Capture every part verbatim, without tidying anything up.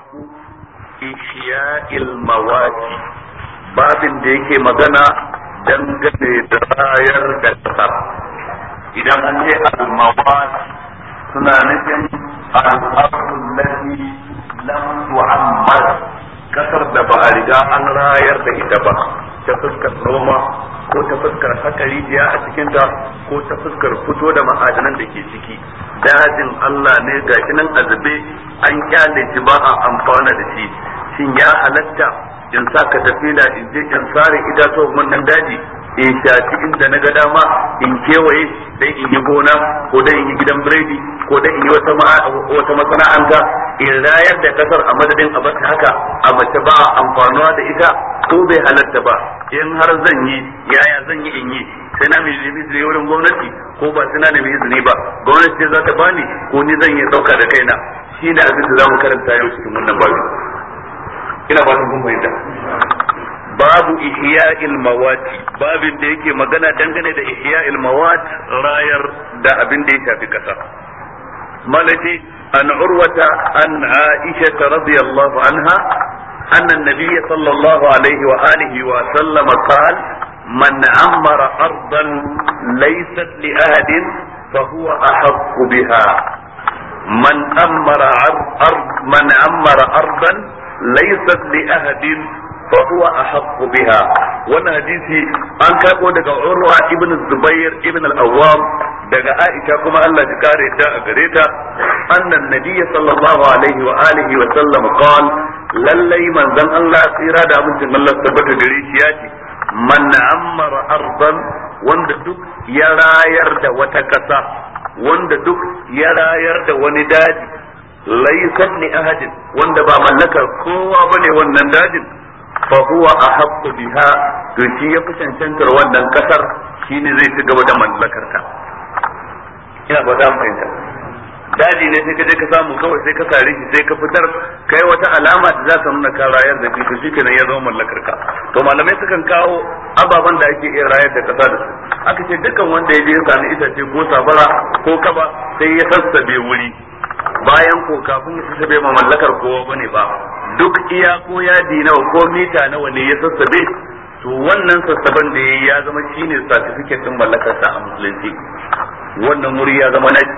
ihya'il mawati, babin da yake magana dangane da rayar da kasar. Idan an ce al-mawat suna nufin al-ardul lati lam tu'ammar, kasar da ba a riga an rayar da ita ba, ta fuskar noma ko ta fuskar haka rijiya a cikinta ko ta fuskar fito da ma'adanan da ke ciki. Dajin Allah ne ga nan azube an kyale shi ba a amfana da shi. Shin ya halatta in sa ka tafi na in je in sare itatuwan wannan daji in shafi inda na ga dama in kewaye dan in yi gona ko dan in yi gidan biredi ko dan in yi wata wata masana'anta in rayar da kasar a madadin a bata haka a mace ba amfanuwa da ita ko bai halatta ba? In har zan yi yaya zan yi in yi sai na mai izini wurin gwamnati ko ba sai na nemi izini ba, gwamnati za ta bani ko ni zan yi dauka da kaina? Shi ne abin da za mu karanta yau cikin wannan babu. Ina ba kun fahimta. Babu ihya'il mawati, babin da yake magana dangane da ihya'il mawat, rayar da abin da ya shafi kasa. Malati an urwata an Aisha radhiyallahu anha anna an-nabiy sallallahu alaihi wa alihi wa sallam qala man ammara ardan laysat li ahadin fa huwa ahaqqu biha. Man ammara ard man ammara ardan laysat li ahadin fa huwa ahaqqu biha. Wannan hadisi an karbo daga Urwa ibn Zubair ibn al-Awwam daga Aisha kuma Allah ya kare ta a gare ta, annan nabiyyi sallallahu alaihi wa alihi wa sallam qala, lallai manzon Allah tsira da abincin Allah tabbata gare shi ya ce, man ammara ardan, wanda duk ya rayar da wata kasa, wanda duk ya rayar da wani daji, laysat li ahadin, wanda ba mallakar kowa bane wannan dajin, fa huwa ahaqqu biha, to shi ya fi cancantar wannan kasar, shine zai ci gaba da mallakar ta. Ina ba za mu fahimta. Daji ne sai ka je ka samu kawai sai ka sare shi sai ka fitar kai wata alama da za ka nuna ka rayar da shi, to shi kenan ya zama mallakar ka. To malamai sukan kawo ababen da ake iya rayar da kasa da su. Aka ce dukkan wanda ya je ya sami itace ko sabara ko kaba sai ya sassabe wuri, bayan ko kafin ya sassabe ma mallakar kowa bane ba, duk iya ko yadi nawa ko mita nawa ne ya sassabe, to wannan sassaban da ya zama shine certificate din mallakar sa a musulunci. Wannan wuri ya zama nashi.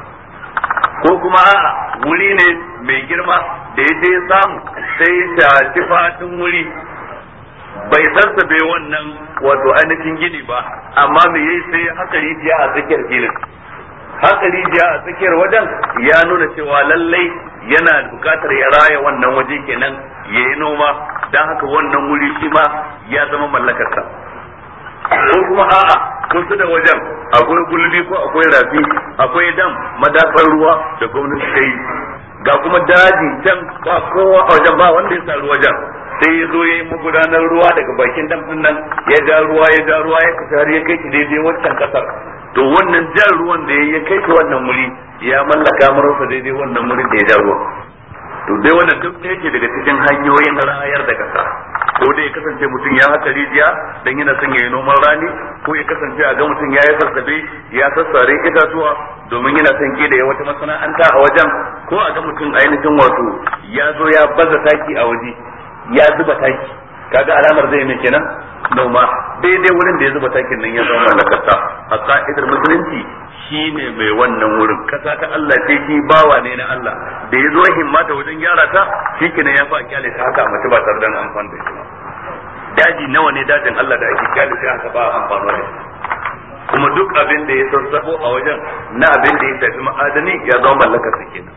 Ko kuma a'a wuri ne mai girma da ya je samu sai ya fatin wuri, bai sassabe wannan wato ainihin gini ba, amma me yayi sai haka rijiya a tsakiyar filin. Haka rijiya a tsakiyar wajen ya nuna cewa lallai yana bukatar ya raya wannan waje kenan ya yi noma, don haka wannan wuri shi ma ya zama mallakarsa. Ko kuma a'a kusa da wajen akwai gulbi ko akwai rafi, akwai dam madafar ruwa da gwamnati ta yi, ga kuma daji can ba kowa a wajen, ba wanda ya saru wajen, sai ya zo ya yi magudanar ruwa daga bakin dam din nan, ya ja ruwa ya ja ruwa ya kasar ya kai shi daidai wancan kasar. To wannan jan ruwan da ya kai shi wannan wuri ya mallaka marasa daidai wannan wurin da ya ja ruwa. To dai wannan duk da yake daga cikin hanyoyin rayar da kasa, ko dai ya kasance mutum ya haka rijiya dan yana son ya yi noman rani, ko ya kasance a ga mutum ya yi sassabe ya sassare itatuwa domin yana son ke da ya wata masana'anta a wajen, ko a ga mutum ainihin wato ya zo ya baza taki a waje ya zuba taki, kaga alamar zai mai kenan noma. Daidai wurin da ya zuba takin nan ya zama na kasa. A ka'idar musulunci shine mai wannan wurin kasa ta Allah ce, shi bawa ne na Allah, da ya zo himmata wajen gyara ta shikenan ya fa kyale ta haka mace ba tare da amfani da shi. Daji nawa ne dajin Allah da ake kyale sai haka ba amfani da shi. Kuma duk abin da ya sassabo a wajen na abin da ya tafi ma'adani ya zama mallakar sa kenan.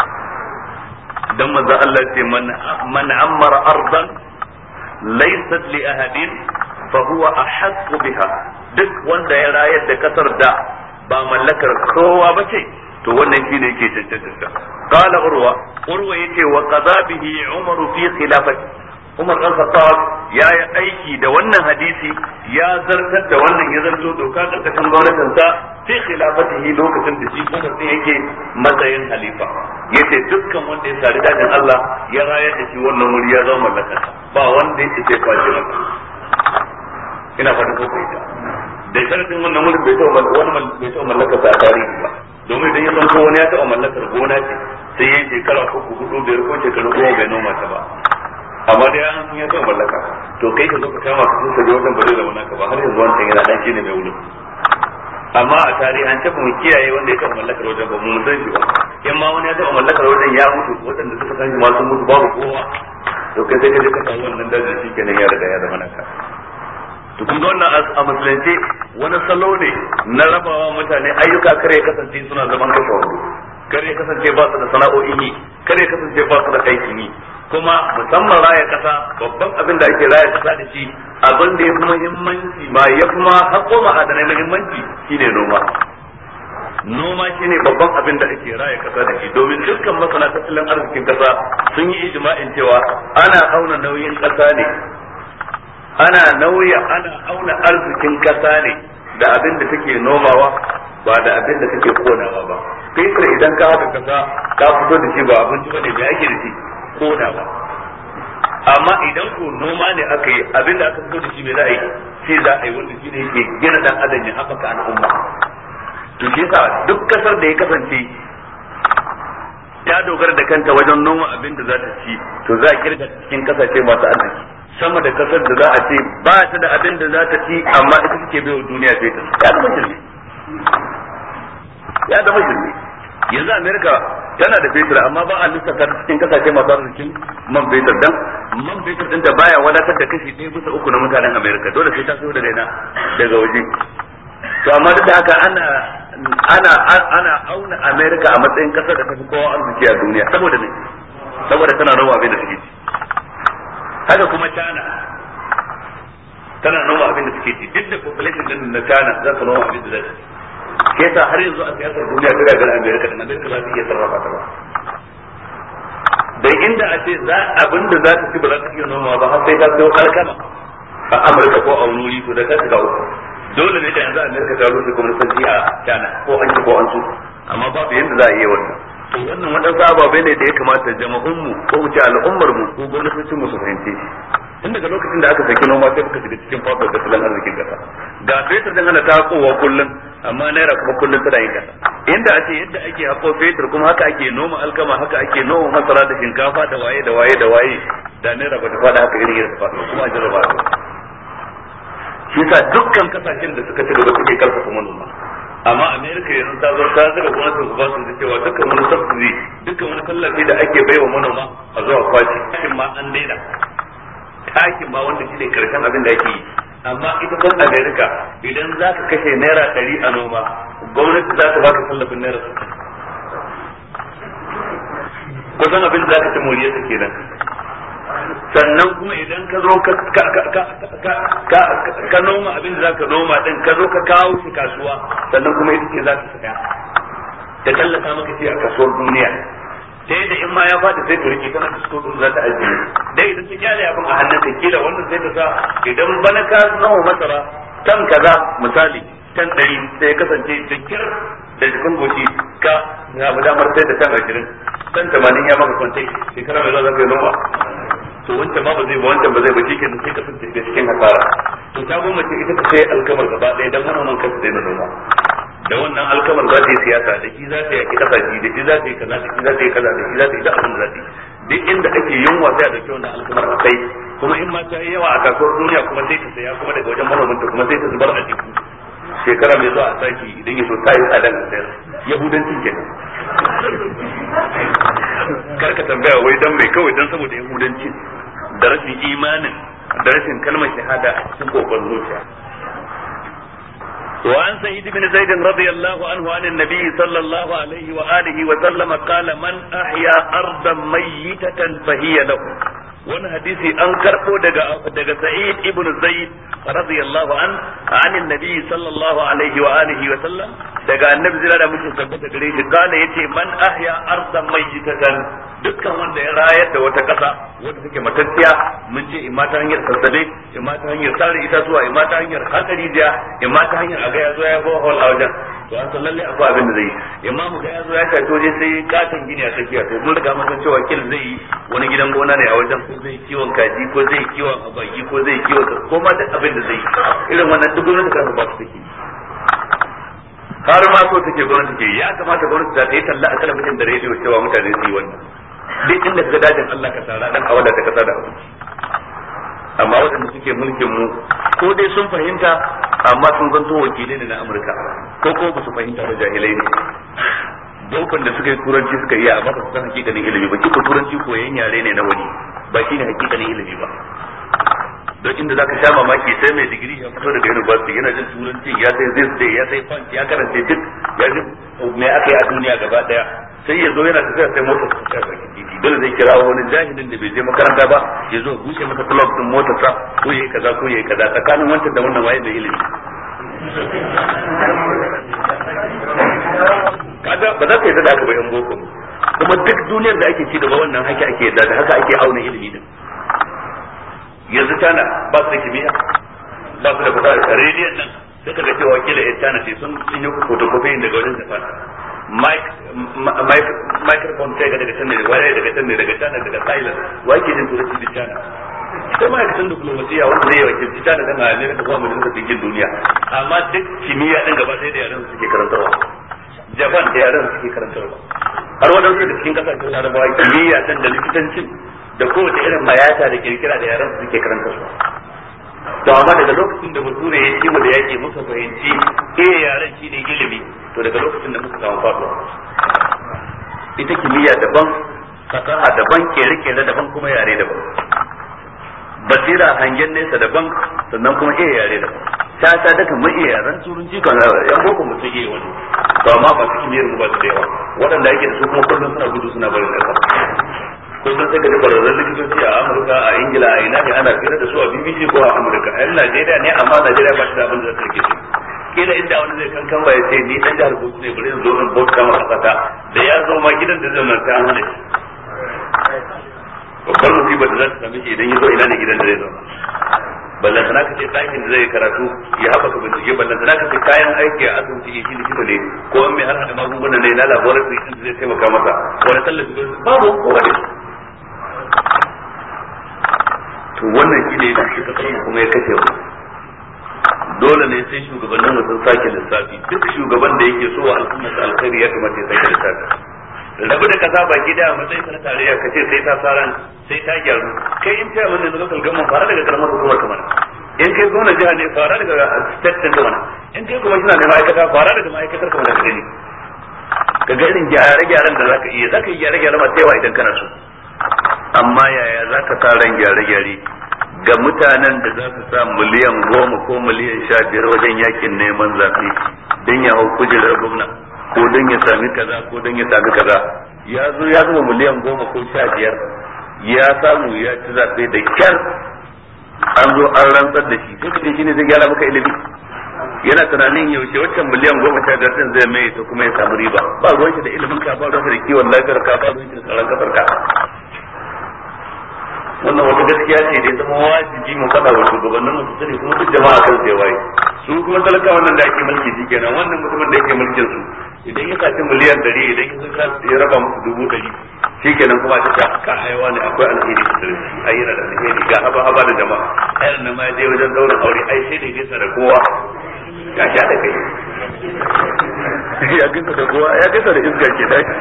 Dan manzo Allah ce man man ammara ardan laysat li ahadin fa huwa ahaqqu biha, duk wanda ya rayar da kasar da ba mallakar kowa bace to wannan shine yake cancanta. Qala urwa urwa yace wa qada bihi umar fi khilafati, Umar dan Khattab ya yi aiki da wannan hadisi, ya zartar da wannan ya zanto doka karkashin gwamnatin sa fi khilafatihi lokacin da shi Umar din yake matsayin halifa. Yace dukkan wanda ya sari dajin Allah ya rayar da shi wannan wuri ya zama mallakar, ba wanda yake ce kwace maka. Ina fatan ko fahimta. Da sharadin wannan wurin bai taɓa wani bai taɓa mallakar sa a tarihi ba. domin idan ya zanto wani ya taɓa mallakar gona ce sai ya yi shekara uku hudu biyar ko shekaru goma bai noma ta ba, amma dai an sun ya taɓa mallaka to kai ka zo ka kama ka sun saje wajen ba zai zama naka ba, har yanzu wancan yana ɗan shi ne mai wurin. Amma a tarihin ce mu kiyaye wanda ya taɓa mallakar wajen ba mu san shi ba, in ma wani ya taɓa mallakar wajen ya mutu waɗanda suka san shi ma sun mutu babu kowa, to kai sai ka je ka samu wannan dajin shi kenan ya riga ya zama naka. To kun ga wannan a musulunci wani salo ne na rabawa mutane ayyuka kare kasance suna zaman kashe wando, kare kasance ba su da sana'o'in yi, kare kasance ba su da aikin yi, kuma musamman raya kasa babban abin da ake raya kasa da shi abin da ya fi muhimmanci ma ya kuma haƙo ma'adanai muhimmanci shine noma. Noma shine babban abin da ake raya kasa da shi, domin dukkan masana tattalin arzikin kasa sun yi ijma'in cewa ana auna nauyin kasa ne, ana nauya ana auna arzikin kasa ne da abin da take nomawa ba da abin da take konawa ba. Fetur idan ka haka kasa ka fito da shi ba abinci bane da ake da shi konawa, amma idan ko noma ne aka yi abin da aka fito da shi mai za a yi shi za a yi wanda shi ne yake gina dan adam ya haɓaka al'umma. To shi yasa duk kasar da ya kasance ta dogara da kanta wajen noma abin da za ta ci to za a kirga cikin kasashe masu arziki sama da kasar da za a ce ba ta da abin da za ta ci amma ita take bai wa duniya fetur. Ya zama shirme, ya zama shirme. Yanzu Amerika tana da fetur amma ba a lissafa ta cikin kasashe masu arzikin man fetur, dan man fetur din da baya wadatar da kashi ɗaya bisa uku na mutanen Amerika, dole sai ta so daga ina daga waje. To amma duk da haka ana ana ana auna Amerika a matsayin kasar da ta fi kowa arziki a duniya saboda ne saboda tana noma abin da take ci. Haka kuma China tana noma abin da suke ci, duk da population din na China za ta noma abin da za ta ci. Ke sa har yanzu a siyasar duniya ta gagar Amerika da Amerika za ta iya sarrafa ta ba. Dan inda a ce za abin da za ta ci ba za ta iya noma ba har sai ta sayo alkama a Amurka ko a wuri to da ta shiga uku. Dole ne da yanzu Amerika ta rufe gwamnati a China ko an ci ko an su, amma babu yanda za a iya wannan. To wannan wadansu ababai ne da ya kamata jama'unmu ko mu ce al'ummarmu ko gwamnatocin mu su fahimce shi. Tun daga lokacin da aka saki noma sai muka shiga cikin fadar tattalin arzikin kasa. Ga fetur din ana ta kowa kullum amma naira kuma kullum tana yin kasa. Inda a ce yadda ake hako fetur kuma haka ake noma alkama, haka ake noma masara da shinkafa da waye da waye da waye, da naira ba ta fada haka irin yadda ta fada kuma a jarraba ta. Shi yasa dukkan kasashen da suka ci gaba suke karfafa manoma. Amma Amerika yanzu ta zo ta zaga gwamnatin su ba su da cewa dukkan wani subsidy, dukkan wani tallafi da ake baiwa manoma a zuwa kwaci takin ma an daina, takin ma wanda shi ne karshen abin da ake yi. Amma ita kan Amerika idan za ka kashe naira ɗari a noma, gwamnati za ta baka tallafin naira sittin. Kusan abin da za ka ci moriyarsa kenan. Sannan kuma idan ka zo ka noma abin da za ka noma din, ka zo ka kawo shi kasuwa, sannan kuma ita ce za ka saya ta tallata maka shi a kasuwar duniya, ta yadda in ma ya fata sai ta rike tana da su za ta ajiye. Dai idan ta kyale abin a hannun ta kila wannan sai ta sa idan bana ka noma masara tan kaza misali tan ɗari sai ya kasance da kyar da jikin goshi ka na damar sai da tan ashirin tan tamanin ya maka kwantai shekara mai zuwa za ka yi noma. To wancan ma ba zai ba wancan ba zai ba cikin sai ka fice cikin hasara. To ta gwamnati ita ta sai alkamar gaba ɗaya dan manoman kansu daina noma. Da wannan alkamar za ta yi siyasa, da shi za ta yi kasashe, da shi za ta yi kaza, da shi za ta yi kaza, da shi za ta yi da abin da za ta yi. Duk inda ake yunwa sai a dauki wannan alkamar a kai, kuma in ma ta yi yawa a kasuwar duniya kuma sai ta saya kuma daga wajen manomanta kuma sai ta zubar a jiki. Shekara mai zuwa a saki idan ya so ta yi tsadan a sayar. Yahudancin kenan. Karka tambaya wai dan mai kawai dan saboda yahudanci da rashin imanin da rashin kalmar shahada a cikin kokon zuciya. وعن سعيد بن زيد رضي الله عنه عن النبي صلى الله عليه وآله وسلم قال من أحيا أرضا ميتة فهي له. wani hadisi an karbo daga daga Sa'id ibn Zaid radiyallahu an an annabi sallallahu alaihi wa alihi wa sallam daga annabi zira da muke tabbata gare shi kana yace man ahya ardan mayyitatan, dukkan wanda ya rayar da wata kasa wanda take matacciya, mun ce imma ta hanyar sassabe, imma ta hanyar sare itatuwa, imma ta hanyar hakari jiya, imma ta hanyar aga ya zo ya bo hol a wajen, to an san lalle akwai abin da zai yi. Imma mu ga ya zo ya shato je sai katon gini a tsakiya, to mun riga mun san cewa kil zai yi wani gidan gona ne a wajen, ko zai kiwon kaji ko zai kiwon abagi ko zai kiwon ko ma duk abin da zai yi, irin wannan duk gwamnati kan ba su take. har ma so take gwamnati ke ya kamata gwamnati ta yi talla a talabijin da rediyo cewa mutane su yi wannan duk inda kaga dajin Allah ka tsara dan awala ta kasa da abinci. Amma waɗanda suke mulkin mu ko dai sun fahimta amma sun zanto wakilai ne na Amurka ko ko ba su fahimta da jahilai ne. Dokon da suka yi turanci suka iya amma ba su san hakikanin ilimi ba, kiko turanci koyon yare ne na wani ba shi ne hakikanin ilimi ba. Don inda zaka sha mamaki sai mai digiri ya fito daga university yana jin turanci ya sai zai ya sai fan ya karanta duk ya ji me aka yi a duniya gaba daya sai ya zo yana tafiya sai motar ta tsaya bakin titi dole zai kira wani jahilin da bai je makaranta ba ya zo bushe masa club din motar sa ko yayi kaza ko yayi kaza tsakanin wancan da wannan waye da ilimi kaga ba za ka yi da aka bayan boko kuma duk duniyar da ake ci gaba wannan haka ake yadda da haka ake auna ilimi din. Yanzu tana ba su da kimiyya ba su da fasahar rediyon nan sai ka ga cewa kila yan tana ce sun yi photocopy daga wajen Japan microphone sai ga daga can ne waya daga can ne daga tana daga Thailand wa ke jin turanci da tana sai ma'aikatan diplomasiya wanda zai wakilci tana da Najeriya da kuma majalisar ɗinkin duniya amma duk kimiyya din gaba ɗaya da yaran suke karantarwa Japan da yaran suke karantarwa har wadansu da cikin kasashen Larabawa kimiyya din da likitancin da kowace irin mayata da kirkira da yaran suke karantarwa. To amma daga lokacin da bature ya ci mu da yake muka fahimci eh yaran shine ilimi to daga lokacin da muka samu faduwa. Ita kimiyya daban, fasaha daban, kere-kere daban kuma yare daban. Basira hangen nesa daban sannan kuma iya yare daban. Ta ta daga mai iya yaran turanci kan yan boko mutum iya wani. To amma ba su kimiyyar mu ba su da yawa. Waɗanda yake da su kuma kullum suna gudu suna barin ƙasa. Kullum sai ka ji kwararrun likitoci a Amurka a Ingila a ina ne ana fira da su a B B C ko a Amurka. A yan Najeriya ne amma Najeriya ba shi da abin da zai rike shi. Kila inda wani zai kankan ba ya ce ni dan jihar Bauchi ne bari in zo in bauta ma kasata da ya zo ma gidan da zai manta an hana shi. Babbar musibar da za ta same shi idan ya zo ina ne gidan da zai zauna. Ballan sana ka ce ɗakin da zai karatu ya haɓaka bincike ballan sana ka ce kayan aiki a asibiti ya shi likita ne ko an mai harhaɗa magunguna ne na laboratory din da zai taimaka masa wani tallafi babu kowa ne. To wannan shi ne ya kashe kasar kuma ya kashe mu. Dole ne sai shugabannin mu sun sake lissafi duk shugaban da yake so wa al'ummar alkhairi ya kamata ya sake lissafi. Rabu da kasa baki da matsayin na tarayya kace sai ta saran sai ta gyaru kai in ta wannan local government fara daga karamar hukumar kamar in kai gwamnati jiha ne fara daga state din kamar in kai kuma kina da ma'aikata fara daga ma'aikatar kamar da kake ne ka ga irin gyare-gyaren da zaka iya zaka yi gyare-gyare masu yawa idan kana so amma yaya zaka sa ran gyare-gyare ga mutanen da za su sa miliyan goma ko miliyan sha biyar wajen yakin neman zaɓe don ya hau kujerar gwamna ko don ya sami kaza ko don ya sami kaza ya zo ya zama miliyan goma ko sha biyar ya samu ya ci zaɓe da kyar an zo an rantsar da shi sai kace shi ne zai gyara maka ilimi yana tunanin yaushe waccan miliyan goma sha biyar din zai mai ta kuma ya samu riba ba ruwan shi da ilimin ka ba ruwan shi da kiwon lafiyar ka ba ruwan shi da tsaron kasar ka wannan wata gaskiya ce da ya zama wajibi mu faɗa wa shugabannin mu su sani kuma duk jama'a kan sai waye su kuma talaka wannan da ake mulki shi kenan wannan mutumin da yake mulkin su idan ya saci miliyan dari idan ya saka ya raba musu dubu dari shikenan kuma ta ta ka aiwa ne akwai alheri da sirri ai yana da alheri ga haba haba da jama'a ayar nan ma je wajen daurin aure ai sai da yake da kowa ya sha da kai ya gisa da kowa ya gisa da iska ke tashi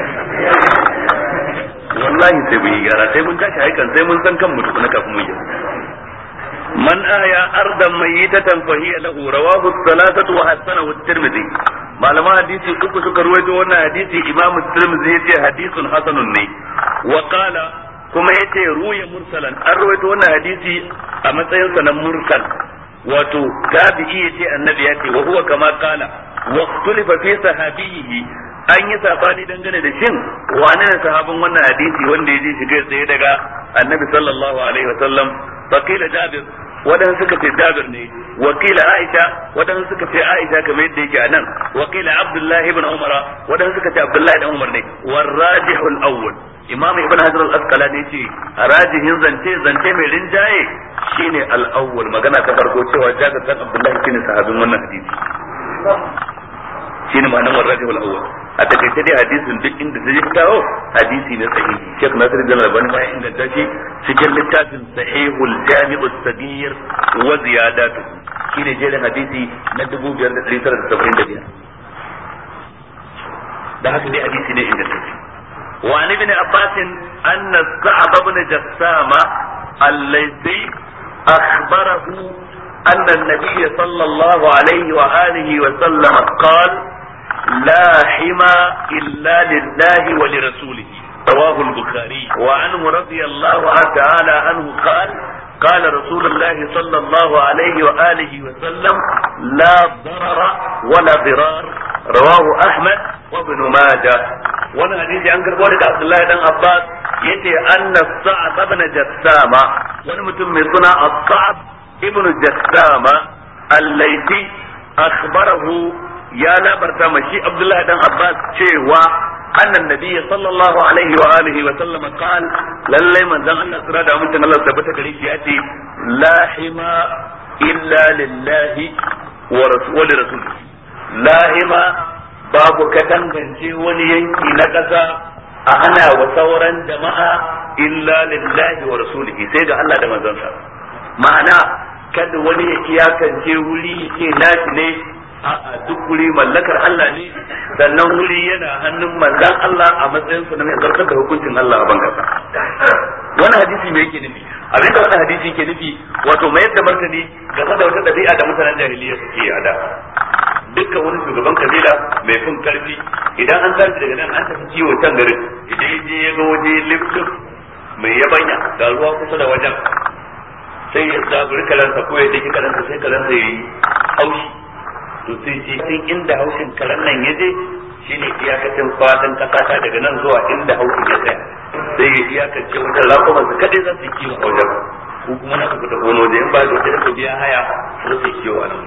wallahi sai mun yi gyara sai mun tashi haikan sai mun san kan mutu na kafin mu yi man aya ardan mayyitatan fa hiya lahu rawahu thalathatu wa hasanahu at-tirmidhi malama hadisi uku suka ruwaito wannan hadisi imamu tirmidhi yace hadisun hasanun ne wa qala kuma yace ruya mursalan an ruwaito wannan hadisi a matsayin sa na mursal wato tabi'i yace annabi yace wa huwa kama qala wa ikhtulifa fi sahabihi an yi sabani dangane da shin wane ne sahabin wannan hadisi wanda ya ji shi kai tsaye daga annabi sallallahu alaihi wasallam faqila jabir wadan suka ce jabir ne wakila aisha wadan suka ce aisha kamar yadda yake anan wakila abdullahi ibn umar wadan suka ce abdullahi ibn umar ne warajihul awwal imam ibn hajar al-asqalani ce rajihin zance zance mai rinjaye shine al-awwal magana ta farko cewa jabir dan abdullahi shine sahabin wannan hadisi shine ma'anar warajihul awwal a takaice dai hadisin duk inda zai kawo hadisi ne sahihi Sheikh Nasir bin Albani ma ya inganta shi cikin littafin Sahihul Jami'us Sagir wa ziyadatu shine jerin hadisi na dubu biyar da ɗari tara da saba'in da biyar da haka dai hadisi ne inda take wa an ibn abbas anna sa'ab ibn jassama alladhi akhbarahu anna an-nabiy sallallahu alayhi wa alihi wa sallam qala la hima illa lillahi wa li rasulihi rawahu al-bukhari wa anhu radiyallahu ta'ala anhu qala قال رسول الله صلى الله عليه وآله وسلم لا ضرر ولا ضرار رواه أحمد وابن ماجه وانا حديثي عن قربونك عبد الله بن عباس يتي أن الصعب بن جسامة وانا متم صنع الصعب ابن جسامة الليثي أخبره يا لا برتمشي عبد الله بن عباس شيوا أن النبي صلى الله عليه وآله وسلم قال للي من ذا أن أسراد ومنتن الله ثبتك ليش يأتي لا حما إلا لله ولرسوله لا حما باب كتنغنشي ونينكي نكسا أنا وثورا جماعة إلا لله ورسوله سيجا الله دم ذنسا معنى كد وني إياكا ولي كي ناشي a duk wuri mallakar Allah ne sannan wuri yana hannun manzon Allah a matsayin sa na mai zartar da hukuncin Allah a bangasa wannan hadisi me yake nufi abin da wannan hadisi yake nufi wato mai yadda martani game da wata dabi'a da mutanen jahiliya suke yi a da dukkan wani shugaban kabila mai fin karfi idan an tashi daga nan an tafi ciwo can garin idan ya je ya ga waje liftif mai yabanya ga ruwa kusa da wajen sai ya zaburi kalansa ko ya dake kalansa sai kalansa ya yi haushi to sai ce tun inda haushin karen nan ya je shine iyakacin fatan kasa ta daga nan zuwa inda haushin ya tsaya sai ya iyakace wajen rakuman su kadai za su kiwo a wajen ko kuma na kuka tafi wani waje in ba da wajen ku biya haya za su kiwo a nan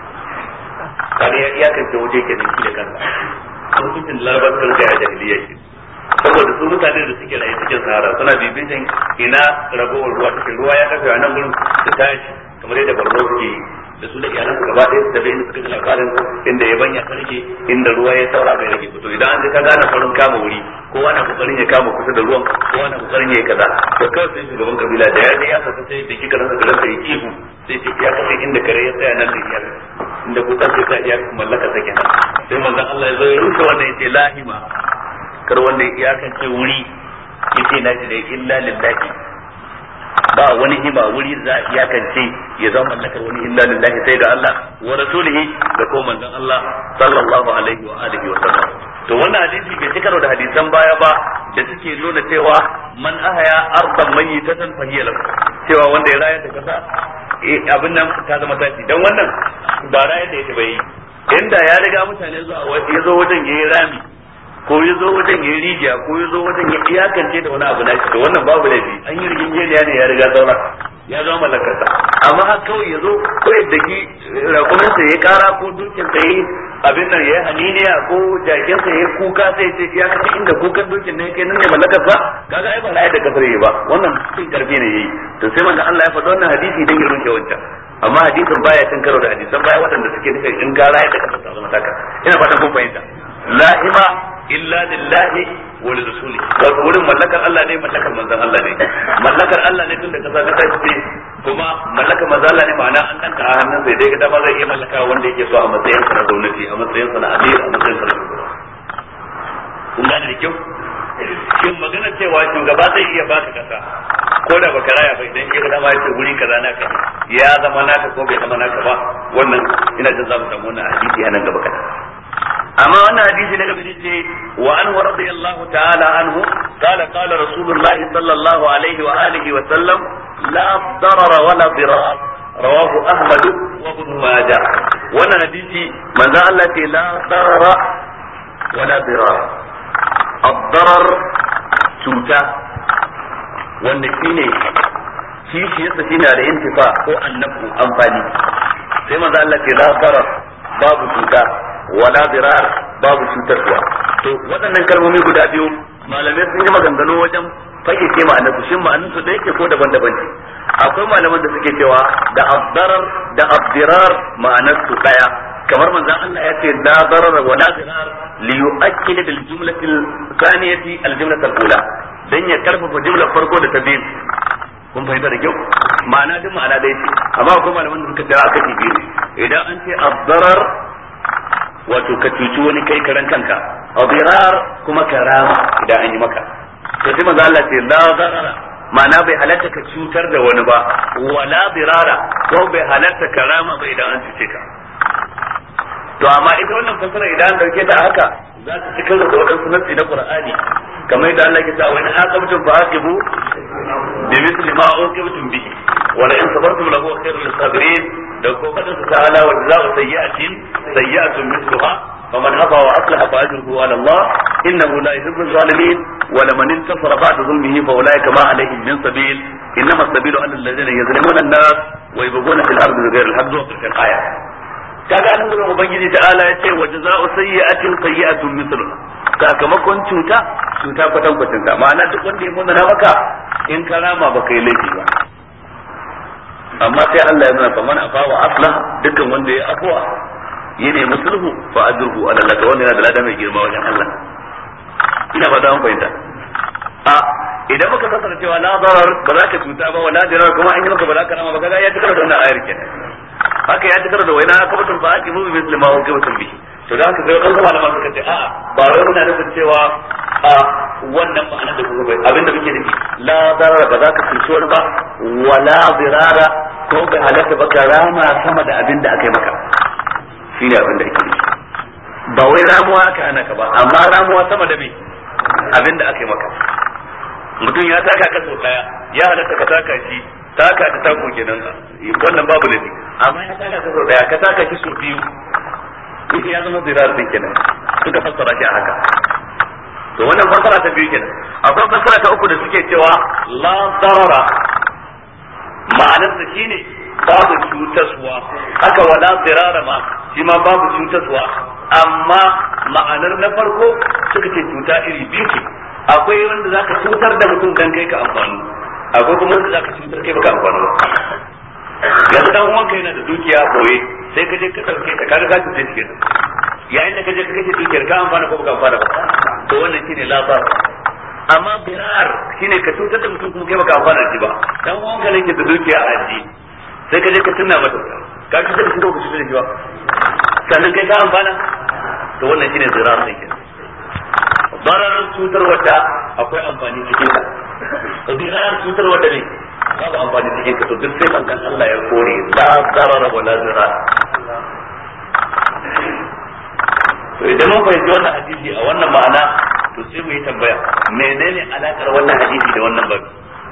kada ya iyakace waje ke nan da kansa hukuncin larabar karga ya jahiliya ce saboda su mutane da suke rayu cikin sahara suna bibitin ina ragowar ruwa cikin ruwa ya kafa a nan gurin su tashi kamar yadda barno suke da su da iyalansu gaba ɗaya su tafi inda suka ji labarin inda ya banya sarki inda ruwa ya saura bai rage fito idan an ji ka gane farin kama wuri kowa na kokarin ya kama kusa da ruwan kowa na kokarin ya yi kaza to kawai sai shugaban kabila da ya je ya saka sai da kika ransa garin sa ya kihu sai ce ya kace inda kare ya tsaya nan da iyar inda kuka sai ta iyar mallaka take nan sai manzon Allah ya zo ya rushe wannan yace lahima kar wanda ya kance wuri yace na ji da illa lillahi ba wani hima wuri za a iyakance ya zama mallakar wani illa lillahi sai ga Allah wa rasulihi da ko manzon Allah sallallahu alaihi wa alihi wa sallam to wannan hadisi bai ci karo da hadisan baya ba da suke nuna cewa man ahaya ardan mayyitatan fa hiya lahu cewa wanda ya rayar da kasa abin nan ta zama tashi dan wannan ba rayar da yake bai inda ya riga mutane zuwa ya zo wajen yayi rami ko ya zo wajen ya rijiya ko ya zo wajen ya iyakance da wani abu na shi to wannan babu laifi an yi rigingeniya ne ya riga zauna ya zama mallakarsa amma har kawai ya zo ko yadda ki rakuminsa ya kara ko dukinsa ya yi abin nan ya yi haniniya ko jakinsa ya yi kuka sai ce ya kace inda kukan dukin ne kai nan ne mallakarsa kaga ai ba ra'ayi da kasar yi ba wannan cikin karfi ne yayi to sai manzo Allah ya faɗa wannan hadisi dan girman ke wancan amma hadisin baya cin karo da hadisan baya waɗanda suke nufin in ga ra'ayi da kasar ta zama taka ina fatan kun fahimta la'ima illa lillahi wa li rasuli wa wurin mallakar Allah ne mallakar manzon Allah ne mallakar Allah ne tun da kasa ta tafi kuma mallakar manzon Allah ne ma'ana an danka a hannun sai dai ga dama zai iya mallaka wanda yake so a matsayin sa na gwamnati a matsayin sa na amir a matsayin sa na shugaba kun gane da kyau shin magana cewa shugaba zai iya baka kasa ko da baka raya ba idan ya ga dama ya ce wuri kaza naka ya zama naka ko bai zama naka ba wannan ina jin za mu samu wannan hadisi a nan gaba kada amma wannan hadisi daga bin ce wa anhu radiyallahu ta'ala anhu qala qala rasulullahi sallallahu alaihi wa alihi wa sallam la darara wa la dirar rawahu ahmad wa ibn majah wannan hadisi manzo Allah ce la darara wa la dirar ad-darar cuta wanda shine kishi yasa shine da intifa ko annabu amfani sai manzo Allah ce la darar babu cuta wala dirar babu cutarwa to waɗannan kalmomi guda biyu malamai sun yi maganganu wajen fage ke ma'anar su shin ma'anar su da yake ko daban-daban ne akwai malaman da suke cewa da abdarar da abdirar ma'anar su daya kamar manzon Allah ya ce la darar wa la dirar li yu'akkid bil jumlati al-thaniyati al-jumlati al-ula dan ya karfafa jumlar farko da ta biyu kun fahimta da kyau ma'ana duk ma'ana dai ce amma akwai malaman da suka ce aka ce biyu idan an ce abdarar wato ka cuci wani kai karan kanka dirar kuma karama idan an yi maka to sai manzo Allah ce la darara ma'ana bai halatta ka cutar da wani ba wala dirara ko bai halatta karama ba idan an cuce ka to amma ita wannan fasara idan an dauke ta haka za ta cikar da wadansu nassi na Qur'ani kamar yadda Allah ya ce wa in aqabtum fa'aqibu bi mithli ma uqibtum bihi wa la in sabartum lahu khairul lisabirin da ko fadin ta'ala wa jazaa'u sayyi'atin sayyi'atun mithluha faman afa wa aslaha fa ajruhu 'ala Allah innahu la yuhibbu adh-dhalimin wa laman intasara ba'da dhulmihi fa ulaika ma 'alayhim min sabil innama as-sabilu 'ala alladhina yuzlimuna an-nas wa yabghuna fil ardi bighayri al-haqqi wa fil ayah kaga an gurin ubangiji ta'ala ya ce wa jazaa'u sayyi'atin sayyi'atun mithluha sakamakon cuta cuta kwatan kwatan ta ma'ana duk wanda ya munana maka in karama baka yi laifi ba amma sai Allah ya nuna fa man afa wa aslah dukkan wanda ya afwa ya nemi sulhu fa ajruhu ala Allah wanda yana da ladan mai girma wajen Allah ina ba da an fahimta a idan muka fassara cewa la darar ba za ka cuta ba wala dirar kuma an yi maka ba za ka rama ba kaga ya tukar da wannan ayar kenan haka ya tukar da waina ka batun fa aki mu bi misli ma huwa batun bi to da haka sai wannan malaman suka ce a'a ba wai muna nufin cewa a wannan ma'ana da kuma bai abinda muke nufi la darar ba za ka cuci wani ba wala dirara ko bai halatta ba ka rama sama da abin da aka yi maka shine abin da ake nufi ba wai ramuwa aka hana ka ba amma ramuwa sama da me abin da aka yi maka mutum ya taka ka sau daya ya halatta ka taka shi taka ta tako kenan wannan babu laifi amma ya taka ka sau daya ka taka shi sau biyu ita ya zama zirar din kenan suka fassara shi a haka to wannan fassara ta biyu kenan akwai fassara ta uku da suke cewa la darara ma'anar da shine babu cutaswa haka wala zirara ma shi ma babu cutaswa amma ma'anar na farko suka ce cuta iri biyu ce akwai wanda zaka cutar da mutum dan kai ka amfani akwai kuma wanda zaka cutar kai baka amfani ba yanzu dan uwanka yana da dukiya boye sai ka je ka dauke ta kaga ka cuce shi yayin da ka je ka kace dukiyar ka amfana ko baka amfana ba to wannan shine labar amma birar shine ka cutar da mutum kuma kai baka amfana da shi ba dan uwanka ne ke da dukiya a aji sai ka je ka tunna mata ka cutar da shi ko ka cutar da shi ba sannan kai ka amfana to wannan shine zirar ne kenan bararar cutar wata akwai amfani cikin ta zirar cutar wata ne babu amfani cikin ta to duk sai mankan Allah ya kore la zarara wala zirar to idan mun fahimci wannan hadisi a wannan ma'ana to sai mu yi tambaya menene alakar wannan hadisi da wannan babu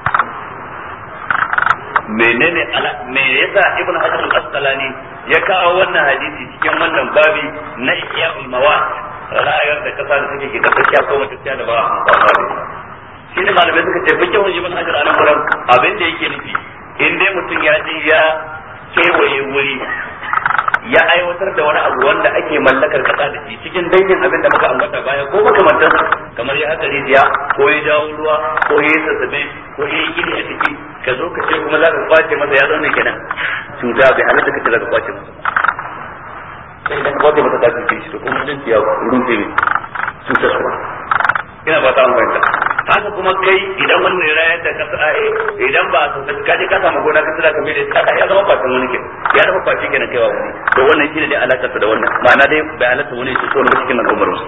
menene ala me yasa ibn hajar al-asqalani ya kawo wannan hadisi cikin wannan babi na ihya'ul mawat rayar da kasa da take da tsakiya ko wata tsakiya da ba amfani da shi ne malamai suka ce fikin ibn hajar anan gurin abin da yake nufi in dai mutum ya je ya kewaye wuri ya aiwatar da wani abu wanda ake mallakar kasa da shi cikin dangin abin da muka ambata baya ko makamantar kamar ya haka rijiya ko ya jawo ruwa ko ya yi sassabe ko ya yi gini a ciki ka zo ka ce kuma za ka kwace masa ya zaune kenan cuta bai halatta ka ce za ka kwace masa sai idan ka kwace masa ta cuce shi to kuma mutunci ya rufe ne cutarwa ina ba ta amfani haka kuma kai idan wannan rayar da kasa idan ba su ka je ka samu gona ka tsira ka mai da ya zama kwacin wani ke ya zama kwacin kenan kaiwa wani to wannan shine dai alakar da wannan ma'ana dai bai halatta wani su so cikin al'ummar musu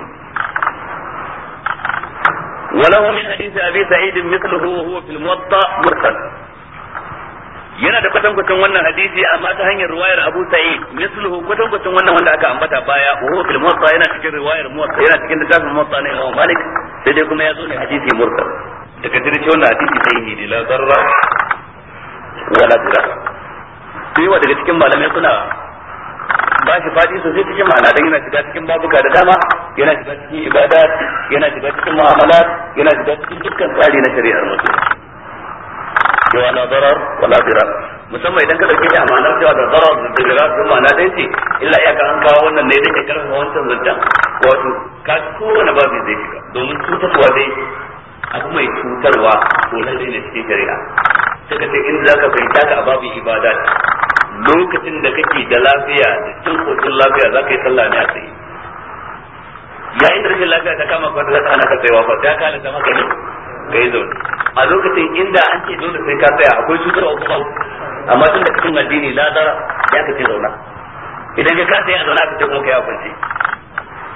وله من حديث أبي سعيد مثله وهو في الموطأ مرسل yana da kwatankwacin wannan hadisi amma ta hanyar riwayar Abu Sa'id misluhu kwatankwacin wannan wanda aka ambata baya wa huwa fil muwatta yana cikin riwayar muwatta yana cikin littafin muwatta na Imam Malik sai dai kuma ya zo ne hadisi mursal daga cikin wannan hadisi sai ne la zarra wala dirara sai wa daga cikin malamai suna ba shi fadi sosai cikin ma'ana dan yana shiga cikin babuka da dama yana shiga cikin ibadat yana shiga cikin mu'amalat yana shiga cikin dukkan tsari na shari'ar musulunci cewa la darar wala dirar musamman idan ka dauke shi a ma'anar cewa da darar da dirar sun ma'ana dai ce illa iyaka an kawo wannan ne dai karfafa wancan zancen wato ka kowane babu zai shiga domin cutarwa dai abu mai cutarwa ko lalle ne cikin shari'a sai ka ce in za ka fahimta ka a babu ibadat lokacin da kake da lafiya da cin kocin lafiya za ka yi sallah ne a tsaye yayin da rashin lafiya ta kama kwanta za ta hana ka tsayawa ba ta kana ta maka ne ka yi zaune a lokacin inda an ce dole sai ka tsaya akwai cutarwa kuma amma tun da cikin addini ladara ya ka ce zauna idan ka ka tsaya a zauna ka ce kuma ka yi kwance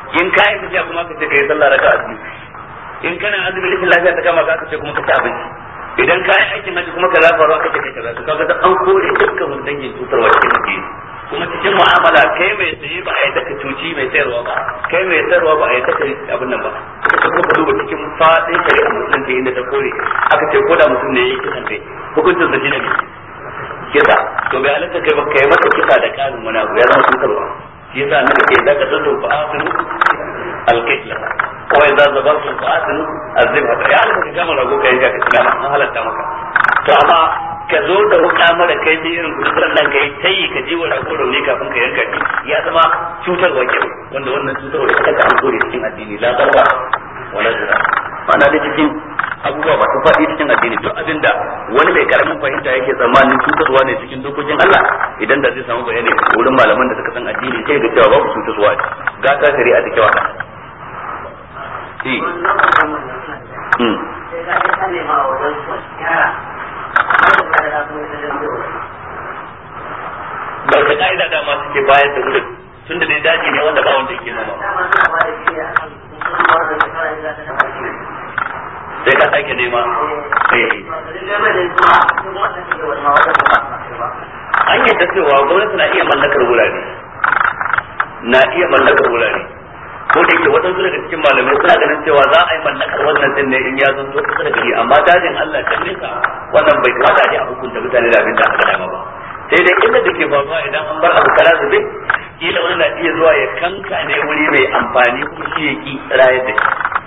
in ka yi tafiya kuma ka ce ka yi sallah raka'a biyu, in kana azumi rashin lafiya ta kama ka ce kuma ka ci abinci, idan ka yi aikin haji kuma ka zafa ruwa ka ce kai kaza to kaga da an kore dukkan wani dangin cutarwa cikin addini. Kuma cikin mu'amala kai mai saye ba a yi daka cuci mai sayarwa ba, kai mai sayarwa ba a yi daka abin nan ba. Kuma kuma ka duba cikin fadin shari'a musulunci inda ta kore aka ce ko da mutum ne ya yi kisan kai hukuncin sa shine ne kisa, to bai halatta kai ba kai masa kisa da karin wani abu ya zama cutarwa. Shi yasa nan ke zaka zanto fa asinu alqitla wa idza zabartum fa asinu azibha, ya halatta ka gama rago kai ga ka an halatta maka. To amma ka zo da wuka mara kai da irin kudurar nan kai tayi ka ji wani ko rauni kafin ka yanka shi ya zama cutarwa ke, wanda wannan cutarwa ita ta an kore cikin addini la darba wala zira. Ma'ana da cikin abubuwa ba su faɗi cikin addini duk abinda wani mai karamin fahimta yake tsammanin cutarwa ne cikin dokokin Allah, idan da zai samu bayani wurin malaman da suka san addini sai ga cewa babu cutarwa ga ta shari'a da kyau. ba ka ka'ida da masu ke bayar da wurin tun da dai daji ne wanda ba wanda yake noma sai ka sake nema an yadda cewa gwamnati na iya mallakar wurare na iya mallakar wurare ko da yake waɗansu daga cikin malamai suna ganin cewa za a yi mallakar wannan din ne in ya zo kusa da gari, amma dajin Allah kan nesa wannan bai kamata a hukunta mutane da abin da aka dama ba. Sai dai inda da ke faruwa idan an bar abu kara zube kila wani na iya zuwa ya kanka ne wuri mai amfani kuma shi ya ki rayar da shi.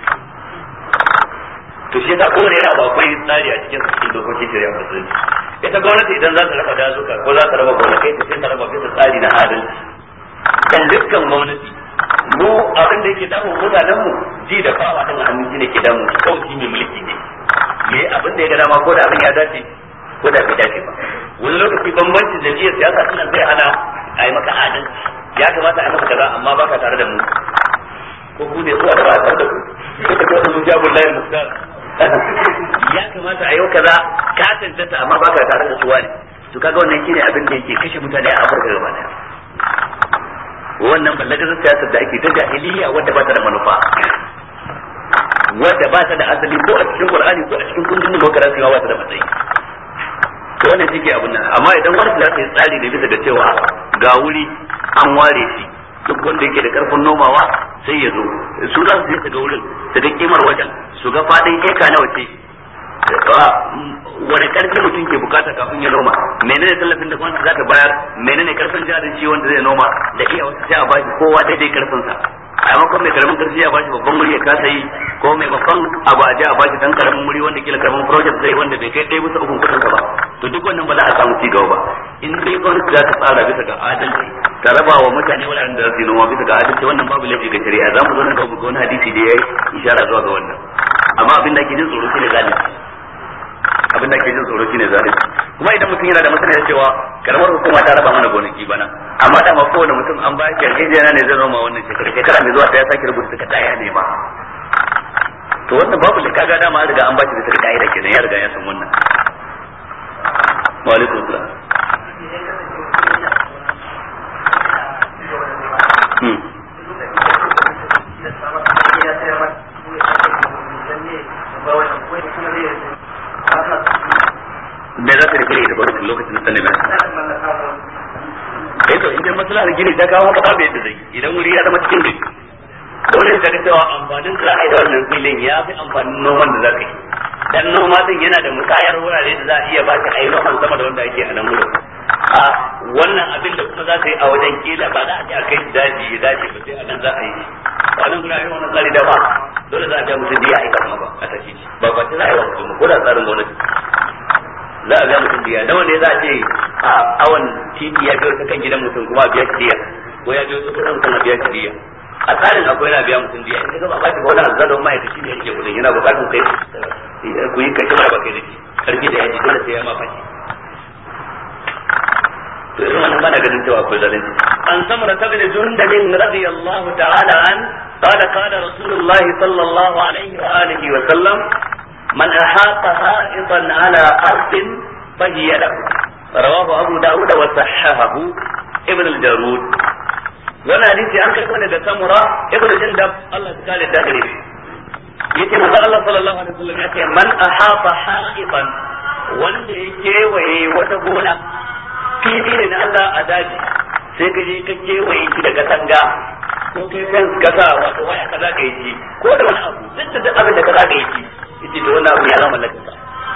To shi yasa kowane yana ba akwai tsari a cikin cikin dokokin shari'a musulunci. Ita gwamnati idan za ta raba dazuka ko za ta raba gonakai ta sai ta raba bisa tsari na adalci. Dan dukkan gwamnati mu abin da yake damu mutanen mu ji da fawa din hannun shi ne ke damu kawai shi mai mulki ne. Yayi abin da ya ga dama ko da abin ya dace ko da bai dace ba. Wani lokaci bambancin jam'iyyar siyasa suna sai ana a yi maka adalci, ya kamata a yi maka kaza amma baka tare da mu ko ku ne zuwa da ba tare da ku sai ka kawo mujabul lahi mustar ya kamata a yi kaza ka tantance amma baka tare da su wani. To kaga wannan shine abin da yake kashe mutane a Afirka gaba daya. Wannan ballagazar siyasar da ake ta jahiliya wadda ba ta da manufa, wadda ba ta da asali ko a cikin Qur'ani ko a cikin kundin demokarasiya ba ta da matsayi. To wannan shi ke abin nan, amma idan wani za ta yi tsari da bisa ga cewa ga wuri an ware shi duk wanda yake da karfin nomawa sai ya zo, su za su je su ga wurin su ga kimar wajen su ga fadin eka nawa ce wani karfi mutum ke bukata kafin ya noma, menene tallafin da gwamnati za ta bayar, menene karfin jarin shi wanda zai noma da iya wasu sai a bashi kowa daidai karfin sa. A yamakon mai karamin karfi ya bashi babban wuri ya kasa yi, ko mai babban abu a ji a bashi dan karamin wuri wanda kila karamin project zai wanda bai kai ɗaya bisa ukun kudin sa ba. To duk wannan ba za a samu ci gaba ba. In dai gwamnati za ta tsara bisa ga adalci ta raba wa mutane waɗanda za su yi noma bisa ga adalci, wannan babu laifi ga shari'a. Za mu zo nan ga wani hadisi da ya yi ishara zuwa ga wannan. Amma abin da ake jin tsoro shine zalunci. Abin da ake jin tsoro shine zalunci. Kuma idan mutum yana da masaniya cewa karamar hukuma ta raba mana gonaki bana, amma da ma kowane mutum an ba shi yarjejeniya ne zai noma wannan shekara shekara mai zuwa ta ya sake rubuta takarda ya nema. To wannan babu da kaga dama an riga an ba shi da takarda da kenan ya riga ya san wannan. Wa alaikum salam. Hmm. me za ta rike da gwamnati lokacin da ta nemi eh to idan maslahar gini ta kawo haka babu yadda zai, idan wuri ya zama cikin gari dole ka ga cewa amfanin da ai da wannan filin ya fi amfanin noman da za ka yi, dan noma din yana da musayar wurare da za a iya ba ka ai noman sama da wanda ake a nan wurin. A wannan abin da kuma za ka yi a wajen kila ba za a ji a kai daji ya dace ba sai a nan za a yi wannan guda irin wannan tsari da ba dole za a ga mutum da ya aika kuma ba a tafi ba ba ta za a yi wa mutum ko da tsarin gwamnati za a ga mutum diya nawa ne za a ce a awon titi ya biyo ta kan gidan mutum kuma a biya shi diya ko ya biyo ta kan mutum a biya shi diya a tsarin akwai yana biya mutum diya in ka ba ba shi ba wani azzalon ma'aikaci ne yake kudin yana bukatun kai ku yi kashe ba kai da shi karfi da yaji dole sai ya ma fashi to irin wannan bana ganin cewa akwai zalunci. An samura ta bin jundabin radiyallahu ta'ala an qala qala rasulullahi sallallahu alaihi wa alihi wa sallam من أحاط حائطا على أرض فهي له. رواه أبو داود وصححه ابن الجارود. wannan hadisi an karɓo daga Samura ibn Jundab Allah ya kare da gare shi yace manzo Allah sallallahu alaihi wasallam yace man ahata ha'ifan wanda ya kewaye wata gona fili ne na Allah a daji sai ka je ka kewaye shi da katanga ko kai kan kasa wato waya kaza ka yi ko da wani abu duk da abin da kaza ka yi yace to wannan abu ya zama mallaka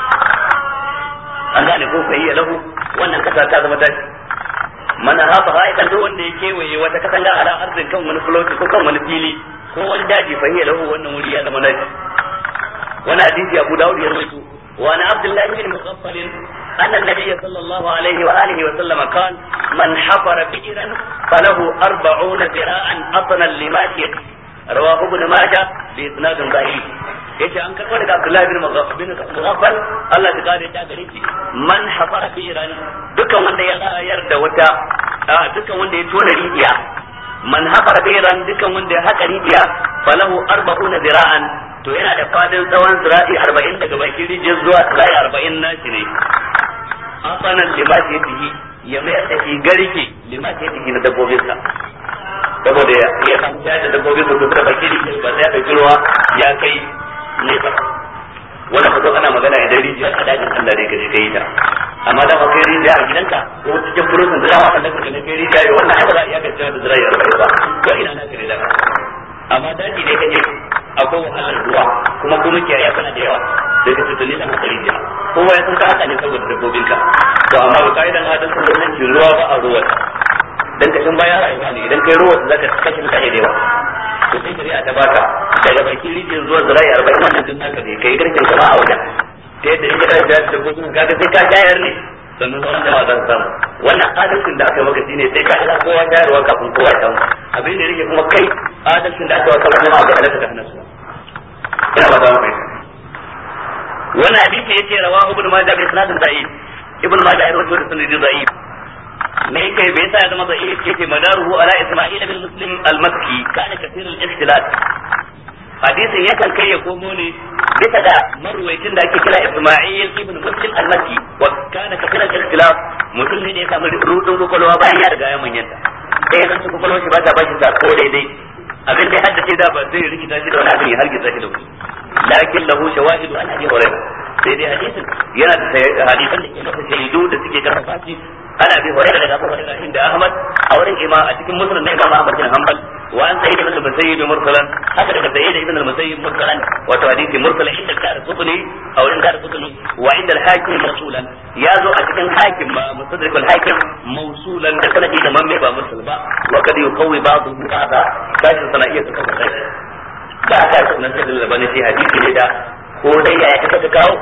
an gane ko fa lahu wannan kasa ta zama daji mana hafa haifan duk wanda ya kewaye wata katanga ala arzin kan wani floti ko kan wani fili ko wani daji fa hiya lahu wannan wuri ya zama daji wannan hadisi Abu Dawud ya rawaito wa ana Abdullah ibn Mughaffal anna an-nabiy sallallahu alaihi wa alihi wa sallam qala man hafara bi'ran falahu arba'una dira'an atnan limashiyat rawahu ibn Majah bi isnad da'if yace an karɓo daga Abdullah bin Mughaffal Allah ya kare ta gare shi man hafara bi'ran dukan wanda ya rayar da wata dukan wanda ya tona rijiya man hafara bi'ran dukan wanda ya haka rijiya falahu arba'una zira'an to yana da fadin tsawon zira'i arba'in daga bakin rijiyar zuwa zira'i arba'in nashi ne asanan limashi yatihi ya mai da shi garke limashi yatihi na dabbobinsa saboda ya san ta da dabbobinsa to da bakin rijiyar ba sai ya ɗauki ruwa ya kai nesa wannan fito ana magana idan rijiyar a dajin Allah ne ka je kai ta amma da kai rijiya a gidanka ko cikin furusun da dama kan da kai rijiya ya wannan ba za a iya gaskiya da zirai arba'in ba to ina na kare da amma daji ne kaje akwai wahalar ruwa kuma kuma kiyaye kana da yawa sai ka tuntuni da haka rijiya kowa ya san ka haka ne saboda dabbobinka to amma ba kaidan hadisin da nan ruwa ba a ruwa dan kashin baya rayuwa ne idan kai ruwa zaka kashe mutane da yawa to sai shari'a ta baka daga bakin rijiyar zuwa zirai arba'in wannan din naka ne kai garkin kama a wajen ta yadda in ka da dabbobin ka ga sai ka shayar ne sannan sauran jama'a za su samu wannan adalcin da aka yi maka shine sai ka ila kowa shayarwa kafin kowa ya samu abin da yake kuma kai adalcin da aka yi wa sauran jama'a bai halatta ka hana su ina ba za mu kai wannan hadisi yace rawahu ibn majah bi sanadin da'if ibn majah ya rawaito da sanadin da'if me kai bai sa ya zama da'if yace madaruhu ala isma'il bin muslim al-makki kana kathir al-ikhtilat hadisin yakan kai ya komo ne bisa da marwaitin da ake kira Isma'il ibn Muslim al-Makki wa kana kathir al-ikhtilaf mutum ne da ya samu rudin kokolwa bayan ya riga ya manyanta sai ya su kokolwa shi ba ta bashi ta ko daidai abin da ya haddace da ba zai rikita shi da wani abin ya hargitsa shi da wani lakin lahu shawahidu an abi hurairah sai dai hadisin yana da hadisan da ke masa shaidu da suke karfafa shi ana bi hurairah daga Abu Hurairah inda Ahmad a wurin imam a cikin musnad na Imam Ahmad bin Hanbal wa an sayyid ibn al-Musayyib mursalan haka daga sayyid ibn al-Musayyib mursalan wato hadisi mursalan inda Dar-Qutni a wurin Dar-Qutni wa inda al-Hakim mawsulan ya zo a cikin Hakim ma Mustadrak al-Hakim mawsulan da sanadi da mamme ba mursal ba wa kad yuqawi ba'dhu ba'da kashi sana'iyya ta kafa sai da aka sunan sai da bane shi hadisi ne da ko dai ya ta ka kawo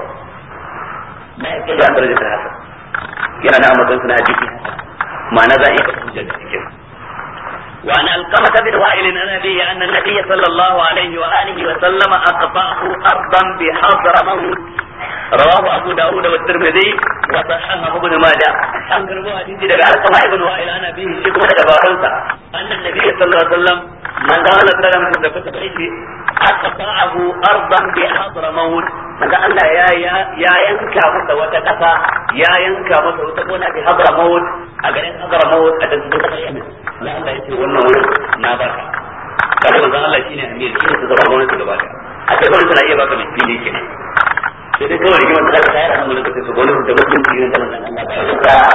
na yake da darajar hasan yana na ambaton suna hadisi ma'ana za a iya hujja da cikin وعن القمة بن وائل النبي أن النبي صلى الله عليه وآله وسلم أقطعه أرضا بحضرموت رواه أبو داود والترمذي وصححه ابن ماجه أنكر أبو حديث دقاء القمة بن وائل أنا به شكوى دبارنسا أن النبي صلى الله عليه وسلم من قال السلام تدفت بعيشه أقطعه أرضا بحضرموت daga Allah ya ya yanka masa wata kasa ya yanka masa wata gona bi Hadramaut a garin Hadramaut a cikin kasar Yemen dan Allah ya ce wannan wurin na baka kada manzon Allah shine amir shi ne zama gwamnati gaba da a ce gwamnati na iya baka mai fili kenan sai dai kawai rigimar da zaka tayar a nan da su gwamnati da mutunci ne da manzon Allah ba ya ka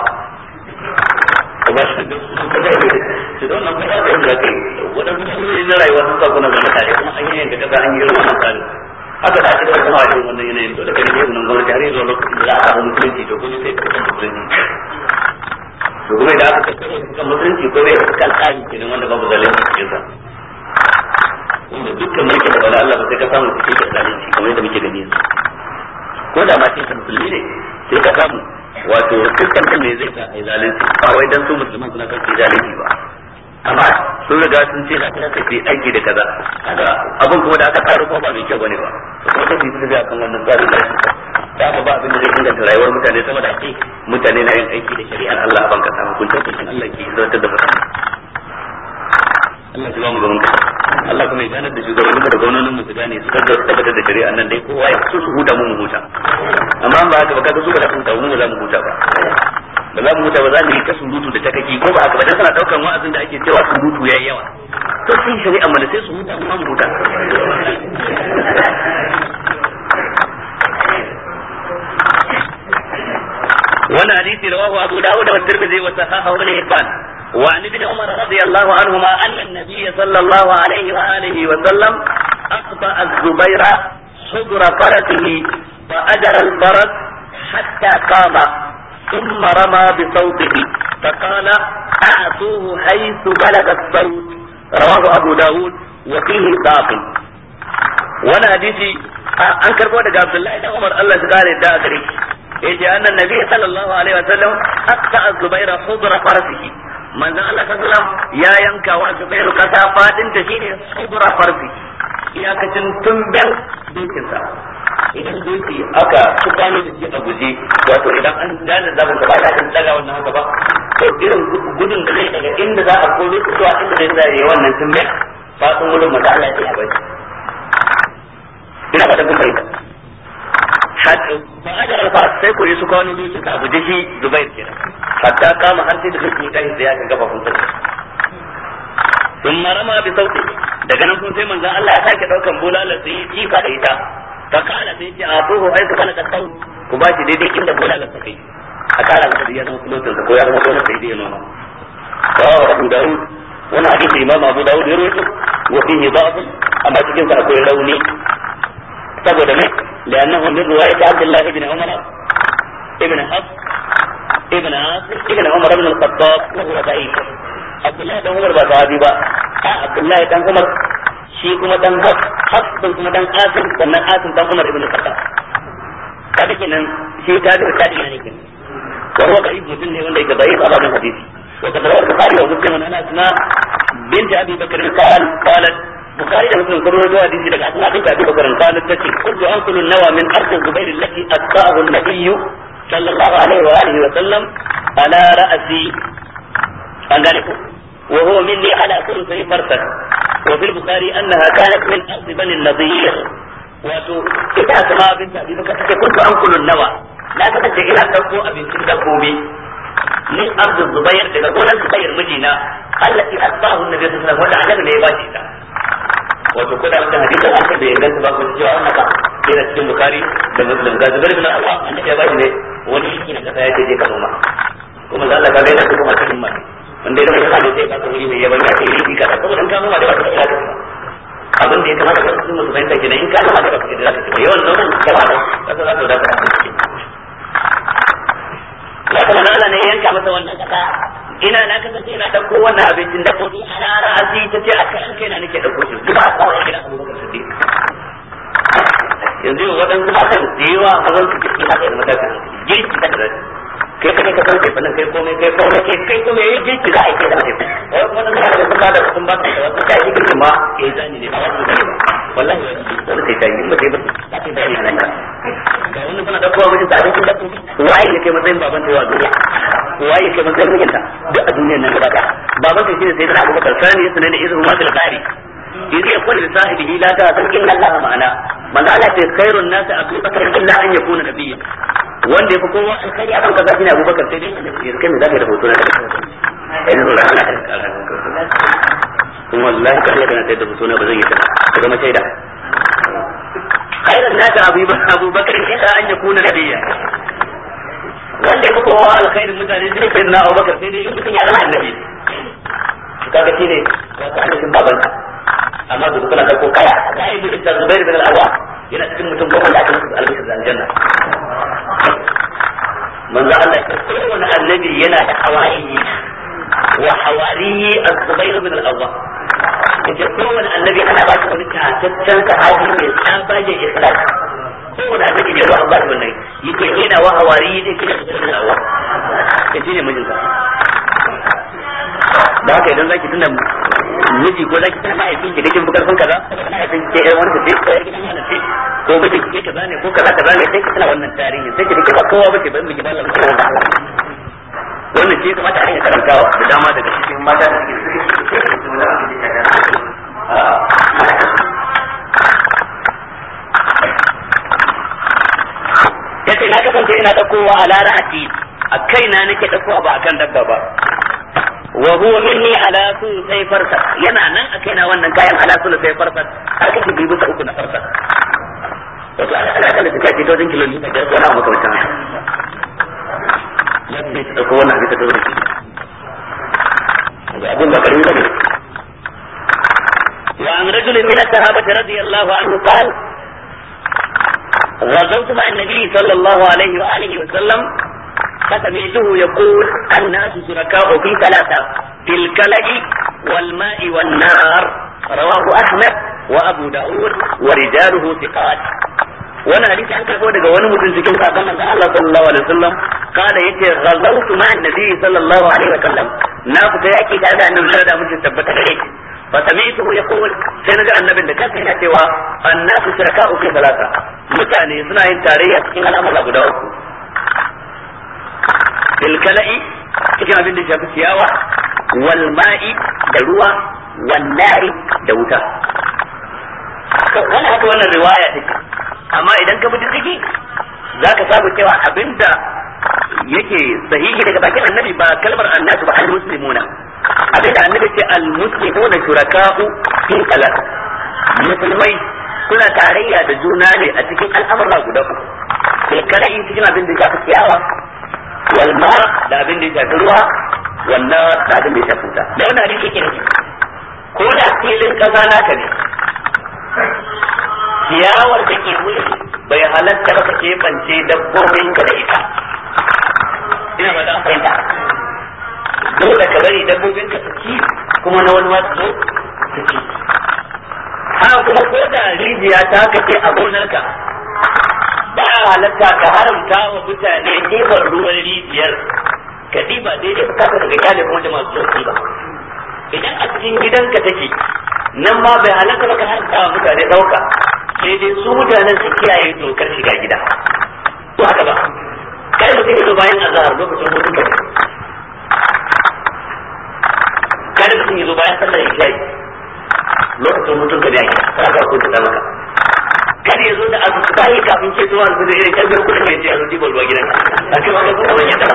kuma shi da su da wannan kuma da kai wadannan hanyoyi na rayuwa sun sa kuna zama tare kuma an yi yanka kasa an yi irin wannan tsari haka da ake da kuma a cikin wannan yanayin to da kai ne mun gwamnati har yanzu lokacin da za a samu mutunci to kuma sai ka san mutunci to kuma da aka kakkare kan mutunci ko bai kan tsari kenan wanda babu zalunci cikin sa wanda dukkan mulki da wala Allah ba sai ka samu cikin da zalunci kamar yadda muke gani yanzu ko da ma cikin musulmi ne sai ka samu wato dukkan kan ne zai sa ai zalunci ba wai dan su musulman suna kan zalunci ba amma sun riga sun ce za ka tafi aiki da kaza kaga abin kuma da aka tsara ko ba mai kyau bane ba kuma ta fita da kan wannan tsarin da da ba ba abin da zai inganta rayuwar mutane sama da ake mutane na yin aiki da shari'ar Allah a banka ta hukunta hukuncin Allah ke zartar da mutane Allah ya ba mu gaban ka Allah kuma ya ganar da shugabannin da gwamnonin mu su gane su tabbatar da shari'ar nan dai kowa ya so su huta mu mu huta amma ba haka ba kaga su ba da huta mu za mu huta ba ba za mu huta ba za mu yi ta surutu da takaki ko ba haka ba dan kana daukan wa'azin da ake cewa surutu yayi yawa to sai shari'a mana sai su huta kuma mu huta wannan hadisi rawahu Abu Dawud wa Tirmidhi wa sahahahu Ibn Hibban wa an ibn Umar radiyallahu anhuma anna an-nabiy sallallahu alayhi wa alihi wa sallam aqta az-Zubayra hudra faratihi fa ajara al-faras hatta qama ثم رمى بصوته فقال أعطوه حيث بلغ الصوت رواه أبو داود وفيه باطل وانا حديثي أنكر بودك عبد الله بن عمر الله تعالى الداخلي يجي أن النبي صلى الله عليه وسلم أقطع الزبير حضر فرسه من ذا الله صلى الله عليه وسلم يا ينكا والزبير كسافات تشيني حضر فرسه يا كتن تنبل دوكنسا idan doki aka kuka ne da shi a guje wato idan an dana zaban ka ba ta kan daga wannan haka ba to irin gudun da zai daga inda za a kore su zuwa inda zai zai yi wannan tumbe ba sun wurin mata Allah ya bai ina fatan kun fahimta hatta ba a da fa sai ko su kawo doki ka guje shi Zubair kenan hatta kama har sai da doki kai sai ya ga gaba kun tsaya sun marama bi sauti daga nan kun sai manzon Allah ya sake daukan bulala sai ya jifa da ita fakala sai ce a tuhu ai ka kana kasau ku ba shi daidai inda bola ga kai a kara masa da ya zama kulotin ko ya zama bola sai dai noma wa Abu Dawud wani hadisi Imam Abu Dawud ya rawaito wa fihi da'f amma cikin sa akwai rauni saboda me لانه من روايه عبد الله بن عمر ابن حفص ابن عاصم ابن عمر بن الخطاب وهو ضعيف عبد الله بن عمر ba sahabi ba عبد الله بن عمر shi kuma dan haf kuma dan asim sannan asim dan Umar ibn Khattab kaga kenan shi ta da kadi ne kin wa huwa kai mutum ne wanda yake bai a babin hadisi wa kada rawar Bukhari wa Muslim ana asma bint Abi Bakr qal qalat Bukhari da Muslim sun rawaito hadisi daga Asma bint Abi Bakr qalat tace kullu anqulu nawa min ardh Zubair allati atba'ahu an-nabiy sallallahu alaihi wa alihi wa sallam ala ra'si an gane ko wa huwa minni ala kulli sayyi farsad وفي البخاري أنها كانت من أرض بني النضير wato ita sama abin da abin ka take kuntu an kulun nawa na ka tace ina dauko abincin dabbobi ni abdu zubair daga gonan zubair mijina allati asbahu annabi sallallahu alaihi wasallam wanda ne ya bace ta wato ko da wannan hadisi an ka bai ganta ba ko cewa wannan ka yana cikin bukhari da muslim ga zubair bin Allah annabi ya bace ne wani shi ne kasa yake je ka noma kuma Allah ka ga yana kuma cikin mai wanda ya zama sai ka wuri mai yaban ya kai yi ka saboda ka noma da ba ka da abin da ya kamata ka su musu fahimta kenan in ka noma da ba ka da zaka ci yawan noman da ba ka za ka wadata ya kuma Allah ne yanka masa wannan kasa ina na kasance ina dauko wannan abincin da kudi a rara azi ta ce a kan kai na nake dauko shi duk ba ka wani gida Abubakar Siddiq yanzu waɗansu matan da yawa mazan su kirki haka da matakan girki da da kai kai ka sauke fannin kai komai kai komai kai kai komai yayi girki za a yi da mutum wai kuma dan da sun bada sun ba ka wasu kai girki ma eh zani ne ba wasu ne ba wallahi wani sai kai ba sai ba ta ce da nan ga wannan kana dauko wajen da abin da wai ne kai matsayin baban ta yawa duniya wai kai matsayin mijinta duk a duniyar nan gaba da baban ta shine sai da Abubakar sani yace ne izu ma da tsari yanzu ya kullu sahibi la ta san inna Allah ma'ana man Allah ta khairun nas Abubakar illa an yakuna nabiyya wanda yafi kowa alkhairi akan kaza shine Abubakar sai dai ya kai me zaka da hoto na yanzu da Allah kuma wallahi kada kana sai da hoto na ba zan yi ta ka zama shaida khairan nas Abubakar illa an yakuna nabiyya wanda yafi kowa alkhairin mutane sai kai na Abubakar sai dai mutum ya zama annabi kaga shine ka kana cikin babanka amma da kana da kokaya kai da Zubair bin al-Awwam yana cikin mutum goma da aka musu albishir da aljanna manzo Allah ya ce wani annabi yana da hawari wa hawari az-Zubair bin al-Awwam yace kowane annabi ana ba shi wani tataccen sahabi mai tsabaje ikhlas kowane annabi ya zo ba shi wannan yake yana wa hawari yake da Zubair bin al-Awwam yace ne mijinsa da haka idan zaki tuna miji ko zaki tuna mahaifin ki dakin bukar sun kaza mahaifin ki ɗaya wani ce ko yake tana ce ko miji ki kaza ne ko kaza kaza ne sai ki tuna wannan tarihi sai ki dake ba kowa bace ba miji ba Allah ba wannan ce kuma ta hanyar karantawa da dama daga cikin mata da suke yace na kasance ina dakowa a lara ati a kaina nake dauko ba akan dabba ba wa huwa minni ala sai farsa yana nan a kaina wannan kayan ala sai farsa har kake bi bisa uku na farsa wato ala ala da take to din kilomita da ko na maka wata ya ce ta ko wannan bisa to da shi abun ba karin da wa an rajul min as-sahabah radiyallahu anhu qala غزوت مع النبي صلى الله عليه وآله وسلم فسمعته يقول الناس شركاء في ثلاثة في الكلأ والماء والنار رواه أحمد وأبو داود ورجاله ثقات وانا حديث عن كفو daga wani mutum cikin sahabban manzon Allah sallallahu alaihi wasallam kada yace ghazawtu ma annabi sallallahu alaihi wasallam na fita yaki tare da annabi da mutum tabbata da yake fa sami'tu yaqul sai naga annabin da kansa yana cewa annasu shuraka'u fi salata mutane suna yin tarayya cikin al'amura guda uku fil kala'i cikin abin da shafi ciyawa wal ma'i da ruwa wan nari da wuta wannan haka wannan riwaya take amma idan ka bi ciki zaka samu cewa abinda yake sahihi daga bakin annabi ba kalmar annasu ba al-muslimuna abinda annabi ce al-muslimuna shuraka'u fi salat musulmai suna tarayya da juna ne a cikin al'amura guda uku fil kala'i cikin abin da shafi ciyawa wal ma da abin da shafi ruwa wannan da abin da shafi wuta da wannan hadisi yake ko da filin kaza naka ne ciyawar da ke wuri bai halatta ba ka keɓance dabbobin ka da ita ina ba da fahimta dole ka bari dabbobin ka su ci kuma na wani wasu su ci ha kuma ko da rijiya ta kace a gonarka ba halatta ka haramta wa mutane ɗiban ruwan rijiyar ka ɗiba daidai ka kasa daga kyale kuma da masu sauki ba idan a cikin gidanka take nan ma bai halatta ba ka haramta wa mutane ɗauka sai dai su mutanen su kiyaye dokar shiga gida to haka ba kai mutum ya zo bayan azhar lokacin hutun ka kada mutum ya zo bayan sallar isha'i lokacin hutun ka ne a gida kana ka kunta maka kada ya zo da azu ta yi kafin ce zuwa da irin kan biyar kudin mai ce a zo dibar ruwa gidan a ce wanda kuma wani yadda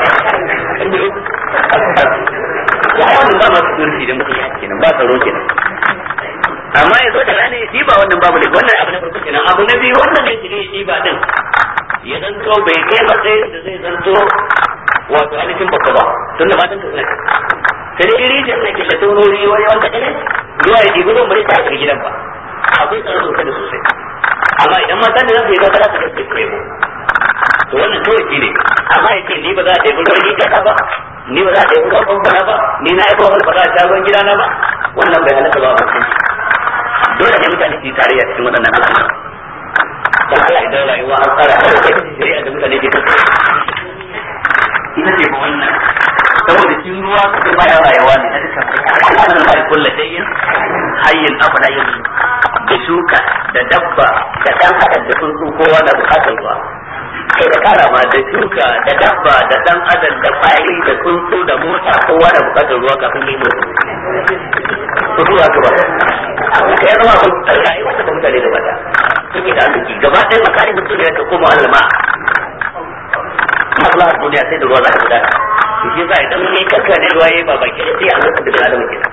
ya yi wannan ba masu turfi da mutum ya kenan ba tsaro kenan amma ya zo da rana ya diba wannan babu ne wannan abu na farko kenan abu na biyu wannan ne shi ne ya diba din ya zanto bai kai matsayin da zai zanto wato ainihin babba ba tun da matan ka suna sai dai iri da ke da tonori wani wanda ne ruwa ya dibi ruwan bari ta shiga gidan ba akwai tsaro sosai da sosai amma idan matan da za su yi ba za su gaske kremo to wannan kawai shi ne amma ya ce ni ba za a ɗebi ruwan gida ba ni ba za a ɗebi ruwan bambana ba ni na yi kawai ba za a sha ruwan gidana ba wannan bai halatta ba a mutunci dole ne mutane su yi tarayya cikin waɗannan al'amura dan Allah idan rayuwa an tsara ta da shari'a da mutane ke kasa ita ce ba wannan saboda cikin ruwa kuma bayan rayuwa ne na dukkan wannan mai kullu shay'in hayyin abada yanzu da shuka da dabba da dan adam da tsuntsu kowa na bukatar ruwa kai da kara ma da shuka da dabba da dan adam da kwari da tsuntsu da mota kowa na bukatar ruwa kafin yi mutu to ruwa ka ba kai zama ba rayuwa ta mutane da bata suke da arziki gaba ɗaya makarin mutum ya ta koma alma maslahar duniya sai da ruwa za ka gudana to shi yasa idan kai kanka ne ruwa yayi ba baki da sai a lokacin da adam ke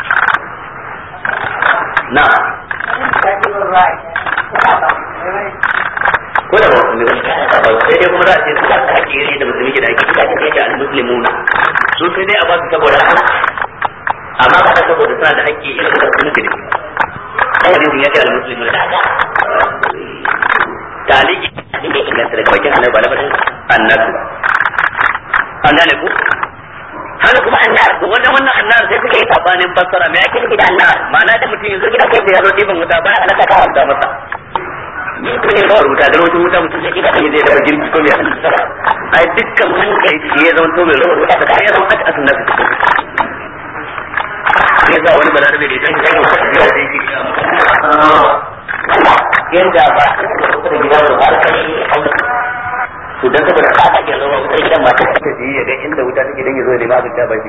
na ko da ba ne sai dai kuma za a ce su ka ake yi da musulmi da ake kika ce da al-muslimuna su sai dai a ba su saboda amma ba saboda suna da haƙƙi irin da musulmi da ai hadisin ya ce al-muslimuna da taliki inda yake ganta daga bakin annabi ba labarin annabi an gane ku haka kuma annar ko wannan wannan annar sai suka yi sabanin fassara me yake nufi da annar ma'ana da mutum yanzu gida kai da yaro diban wuta ba alaka ka haramta masa ne ko ne ba wuta da wata wuta mutum sai kida kai zai da girki ko me ai dukkan wanda yake ya zama to mai rawar wuta da ya zama aka asunna sai ga wani balarabe da yake kai wata da yake yanda ba da gidan da har kai to dan saboda ka ake zama wutar gidan ma ta tafi ya ga inda wuta take dan yazo da babu ta bashi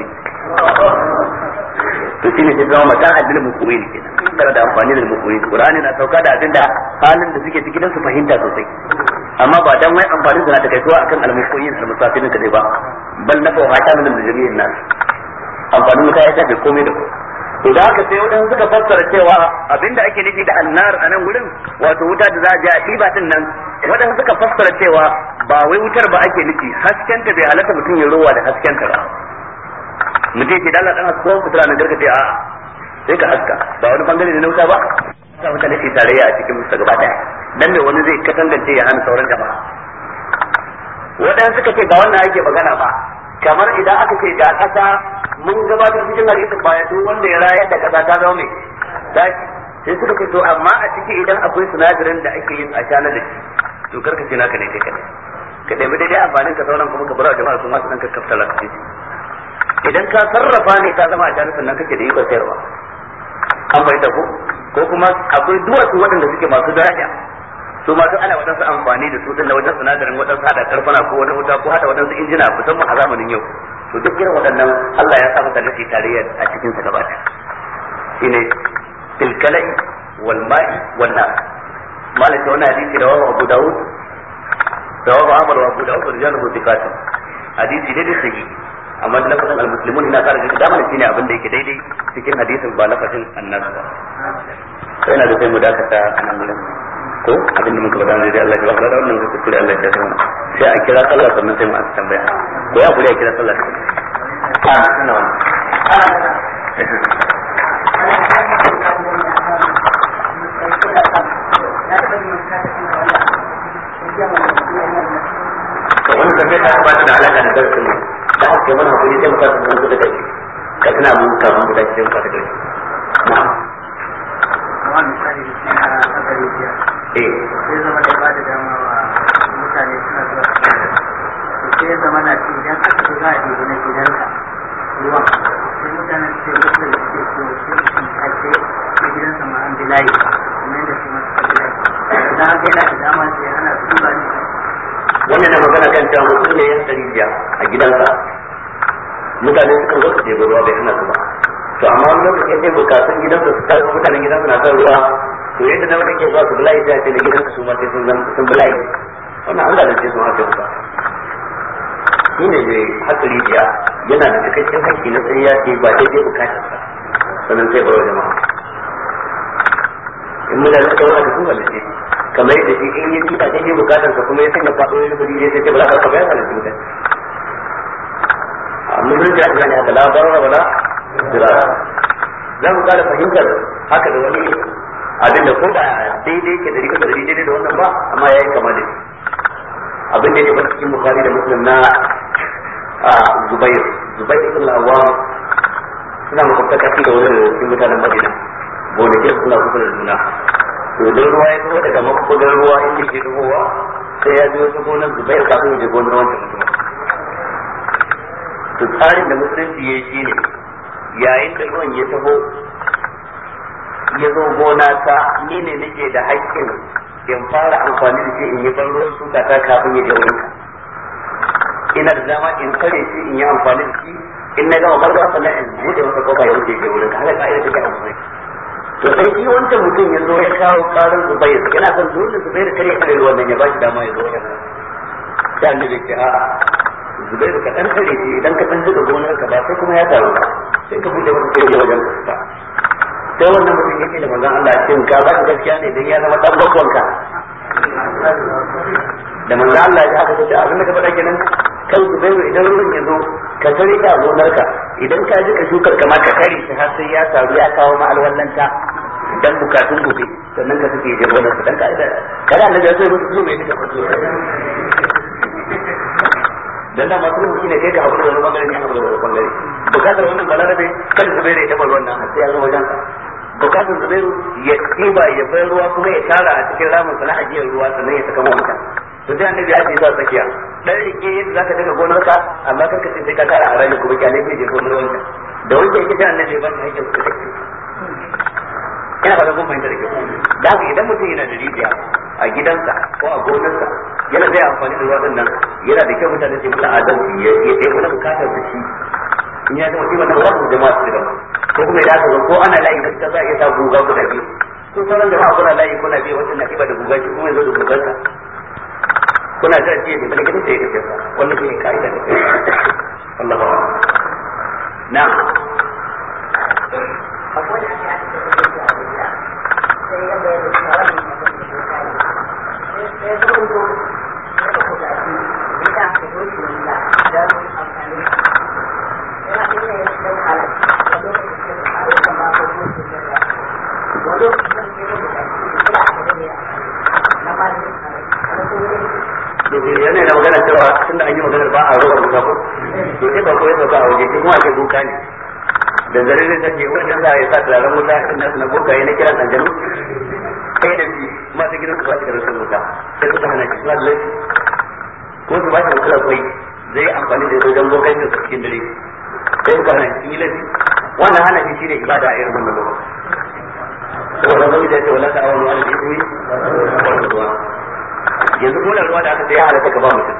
to shine sai zama mata addinin mukumin kenan kada da amfani da mukumin Qur'ani na sauka da abinda halin da suke cikin su fahimta sosai amma ba dan wai amfani da ta kaituwa akan almukoyin da musafinin kadai ba bal na fa hata min da jami'in nas amfanin wuta ya tafi komai da komai. To da haka sai wadanda suka fassara cewa abinda ake nufi da annar a nan gurin wato wuta da za a je a ɗiba din nan, wadanda suka fassara cewa ba wai wutar ba ake nufi, haskenta bai halatta mutum ya rowa da haskenta ba. Mutum ke dala dan hasko fitura na gargaɗe a sai ka haska ba wani bangare ne na wuta ba ka mutane ke tarayya a cikin musu gaba daya dan me wani zai katangance ya hana sauran jama'a. Wadanda suka ce ba wannan ake magana ba, kamar idan aka ce ga kasa mun gabatar cikin hadisin baya duk wanda ya rayar da kasa ta zama mai zaki, sai suka ce to amma a ciki idan akwai sinadarin da ake yin ashana da shi to karka ce naka ne kai kadai ka ɗebi daidai amfanin ka sauran kuma ka bar jama'a su ma su dan ka kafta lafiya. Idan ka sarrafa ne ka zama ashana sannan kake da ikon sayarwa an bai da ko ko kuma akwai duwatsu waɗanda suke masu daraja su ma duk ana wadansu amfani da su din da wajen sinadarin wadansu hada karfana ko wani wuta ko hada wadansu injina musamman a zamanin yau. To duk irin waɗannan Allah ya sa mutane su tarayya a cikin sa gaba ɗaya shine fil kala'i wal ma'i wan nar. malaka wannan hadisi da Abu Dawud da Ahmad wa Abu Dawud da rijaluhu thiqatun, hadisi dai da sahihi amma da lafazin al-muslimun ina kara da dama shine abin da yake daidai cikin hadisin ba lafazin annas ba. Sai na da sai mu dakata anan gurin ko abin da muka faɗa dai Allah ya ba da wannan kuskure Allah ya tsare sai a kira sallah sannan sai mu aka tambaya ko ya kuri a kira sallah a sana wannan tambaya ta ba da alaka da darasin da ake mana hakuri sai mu ka tsaya da kai ka tana mun ka mun da sai mu ka kai na'am wannan sai na sabari ya eh sai zama da ba da dama wa mutane suna zuwa sai zama na ce idan aka zo za a ɗebi na gidanka ruwan sai mutanen ce wasu da suke so sai su ake na gidansa ma an bi layi kuma yadda su masu kabi layi idan aka yana da dama sai ana su duba ne. Wannan na magana kan cewa mutum ne ya tsari biya a gidansa mutane sukan zo su ɗebi ruwa bai hana su ba, to amma wani lokacin sai bukatun gidansa su tashi mutanen gidansa na son ruwa to yadda na wani ke zuwa su bulayi sai ce na gidansa su ma sai sun bulayi wannan an zalunce su haka ba. Shi ne mai hatsari biya yana da cikakken haƙƙi na tsaye ya ce ba daidai bukatar sa sannan sai baro jama'a in mutane suka wani sun halitta kamar yadda shi in yi tuta daidai bukatar sa kuma ya sanya faɗo ya rubuta ya ce ba za ka bayar halitta mutane amma mun ji aka haka labarar wala zirara za mu ƙara fahimtar haka da wani abin da ko da daidai ke da rika da daidai da wannan ba amma ya yi kama da shi abin da ya tabbata cikin Bukhari da Muslim na Zubair Zubair ibn al-Awwam suna makwabtaka da wani cikin mutanen Madina gonakin suna kusa da juna to idan ruwa ya taho daga makwabtar ruwa inda ke tahowa sai ya zo ta gonar Zubair kafin ya je gonar wancan mutum. To tsarin da musulunci ya yi shine yayin da ruwan ya taho ya zo gona ta ni ne nake da haƙƙin in fara amfani da shi in yi ban ruwan shuka ta kafin ya je wurin ka. Ina da dama in kare shi in yi amfani da shi in na gama barba sannan in bude masa kofa ya wuce je wurin ka haka ka'ida take amfani. To sai shi wancan mutum ya zo ya kawo karin Zubair yana son dole Zubair kare kare ruwan nan ya ba shi dama ya zo wajen. Sai annabi ce a'a Zubair ka dan kare shi idan ka san duka gonar ka ba sai kuma ya taru ba sai ka bude masa kai wajen ka. Sai wannan mutum yake da manzon Allah cin ka ba gaskiya ne dan ya zama dan bakon ka da manzon Allah ya haka ce abin da ka faɗa kenan kan Zubairu idan ruwan ya zo ka tare ka gonar ka idan ka ji ka shukar ka ma ka kare shi har sai ya taru ya kawo ma alwallanta dan bukatun gobe sannan ka take je gonar ka dan ka da kada Allah ya so musu so mai duka fito dan da masu mutum ne kai ka hakuri da wani bangare ne hakuri da wani bangare bukatar wannan balarabe kan Zubairu ya taba ruwan nan har sai ya zo wajen ka bukatar Zubairu ya ɗiba ya bai ruwa kuma ya tara a cikin ramin sana ajiyar ruwa sannan ya saka wanka to sai annabi ya ce za tsakiya dan rike yadda zaka daga gonar ka amma kar ka ce sai ka tara a rami kuma kyale sai je gonar wanka da wanka yake da annabi ba shi hakkin su take ina ba da kun fahimta da kyau da haka idan mutum yana da rijiya a gidansa ko a gonarsa yana zai amfani da ruwa nan yana da kyau mutane su mutu adalci ya ɗaya wani bukatar da shi in ya zama shi wannan ba su jama'a su gaba ko kuma idan aka zo ko ana layi gaskiya za a iya sa guga guda biyu ko sauran jama'a kuna layi kuna biyu wancan na kiba da guga shi kuma yanzu da gugarsa kuna ga ce da gidan sai ya tafi wannan shine kaida da Allah ba na akwai da ake da sai ya bayar da tsari sai ya zo ko ya ko da shi da ta ko shi da da amfani yana cikin da halal da lokacin da aka ba ko shi da wato yana da magana cewa tunda an yi maganar ba a rawar buka ko to sai ba ko ya sauka a waje kuma ake buka ne da zare zai take wannan za a yi sa turaren wuta inda suna buka yana kiran aljanu sai da shi masu gidan su ba su da rasul wuta sai suka hana shi suna da laifi ko su ba shi wutar kwai zai amfani da wajen bukai su cikin dare sai suka hana shi yi laifi wannan hana shi shine ibada a irin wannan lokaci saboda zai da ce wala ta'awunu ala al-ithmi wal udwan yanzu ko da ruwa da aka sai halatta ka ba mutum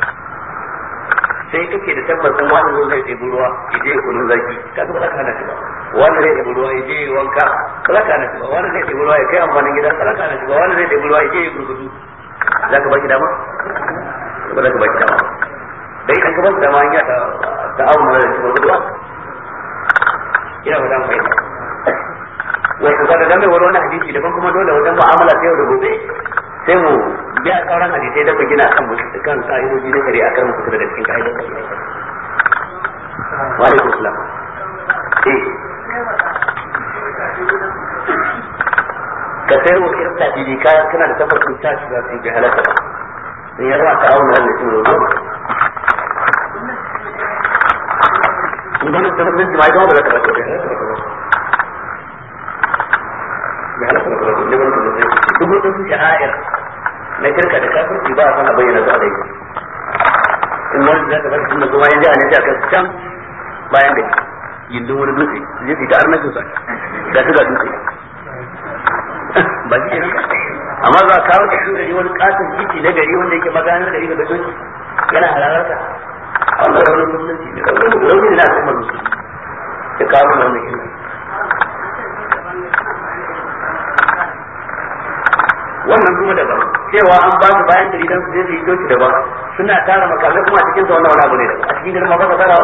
sai kake da tabbacin wani zo zai ɗebi ruwa ya je kunun zaki ka ga ba za ka hana shi ba wani zai ɗebi ruwa ya je wanka ba za ka hana shi ba wani zai ɗebi ruwa ya kai amfanin gida ba za ka hana shi ba wani zai ɗebi ruwa ya je ya gurgudu za ka ba shi dama ba za ka ba shi dama dai idan ka ba shi dama an yi ta ta'awunu ala al-ithmi wal udwan ina ba dan fahimta wato kaga dan mai wani hadisi daban kuma dole wajen mu'amala ta yau da gobe sai mu biya sauran hadisai da gina kan mu kan ka'idoji na shari'a kan mu fita daga cikin ka'idar shari'a. Wa alaikum salam. Eh. Ka sai wa kirta ji ka kana da tabbacin ta shi za su yi halaka ba. In ya zama ta'awun Allah shi ne. In ga mutum da jima'i ba da ka ba ta duk wasu sha'air na shirka da kafirci ba a san a bayyana su a dai in wani zaka bar sunna kuma ya ji a naji akan can bayan da yindin wani dutse zai fita har na kusa da su ga dutse ba shi ne amma za ka kawo cikin gari wani katon titi na gari wanda yake maganar gari ga doki yana halalarka a wannan raunin musulunci ne raunin na al'ummar musulunci ya kawo wannan ilmi wannan kuma daban cewa an ba su bayan dari dan su je su yi doki daban suna tara makamai kuma a cikin sa wannan wani abu ne a cikin girma ba ka tarawa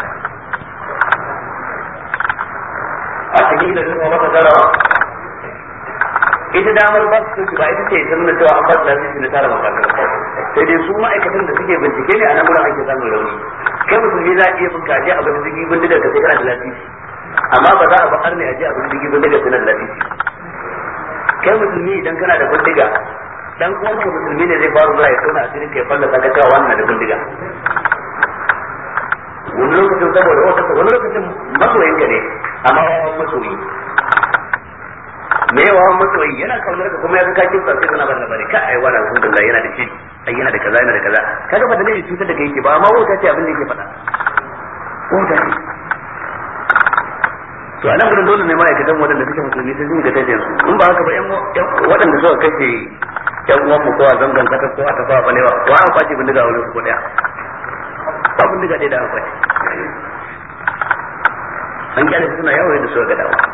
a cikin girma ba ka tarawa ita damar ba su doki ba ita ce ta nuna cewa an ba su lafiya na tara makamai sai dai su ma'aikatan da suke bincike ne a nan wurin ake samun rauni kai musulmi za a iya bin kaje a bin digi bindigar ka sai kana da lafiya amma ba za a ba har ne a je a bin digi bindigar sai na da lafiya kai musulmi idan kana da bindiga dan uwanka musulmi ne zai faru zuwa ya tona asirin kai fallasa ka cewa wannan da bindiga wani lokacin saboda wata wani lokacin masoyin ka ne amma wawan masoyi me yawan masoyi yana kaunar ka kuma ya ga kakin sa sai kana ba labari ka ai wala alhamdulillah yana da shi ai yana da kaza yana da kaza kaga ba da ne cutar da kai yake ba amma wata ce abin da yake faɗa wata ce to anan gurin dole ne ma'aikatan waɗanda suke musulmi sun ga tajin su in ba haka ba yan waɗanda suka kashe yan uwan mu ko a zangon kata ko a tafa balewa to an kwace bindiga wurin su ko daya ba bindiga dai da an kwace an kyale suna yawo da suka ga dawa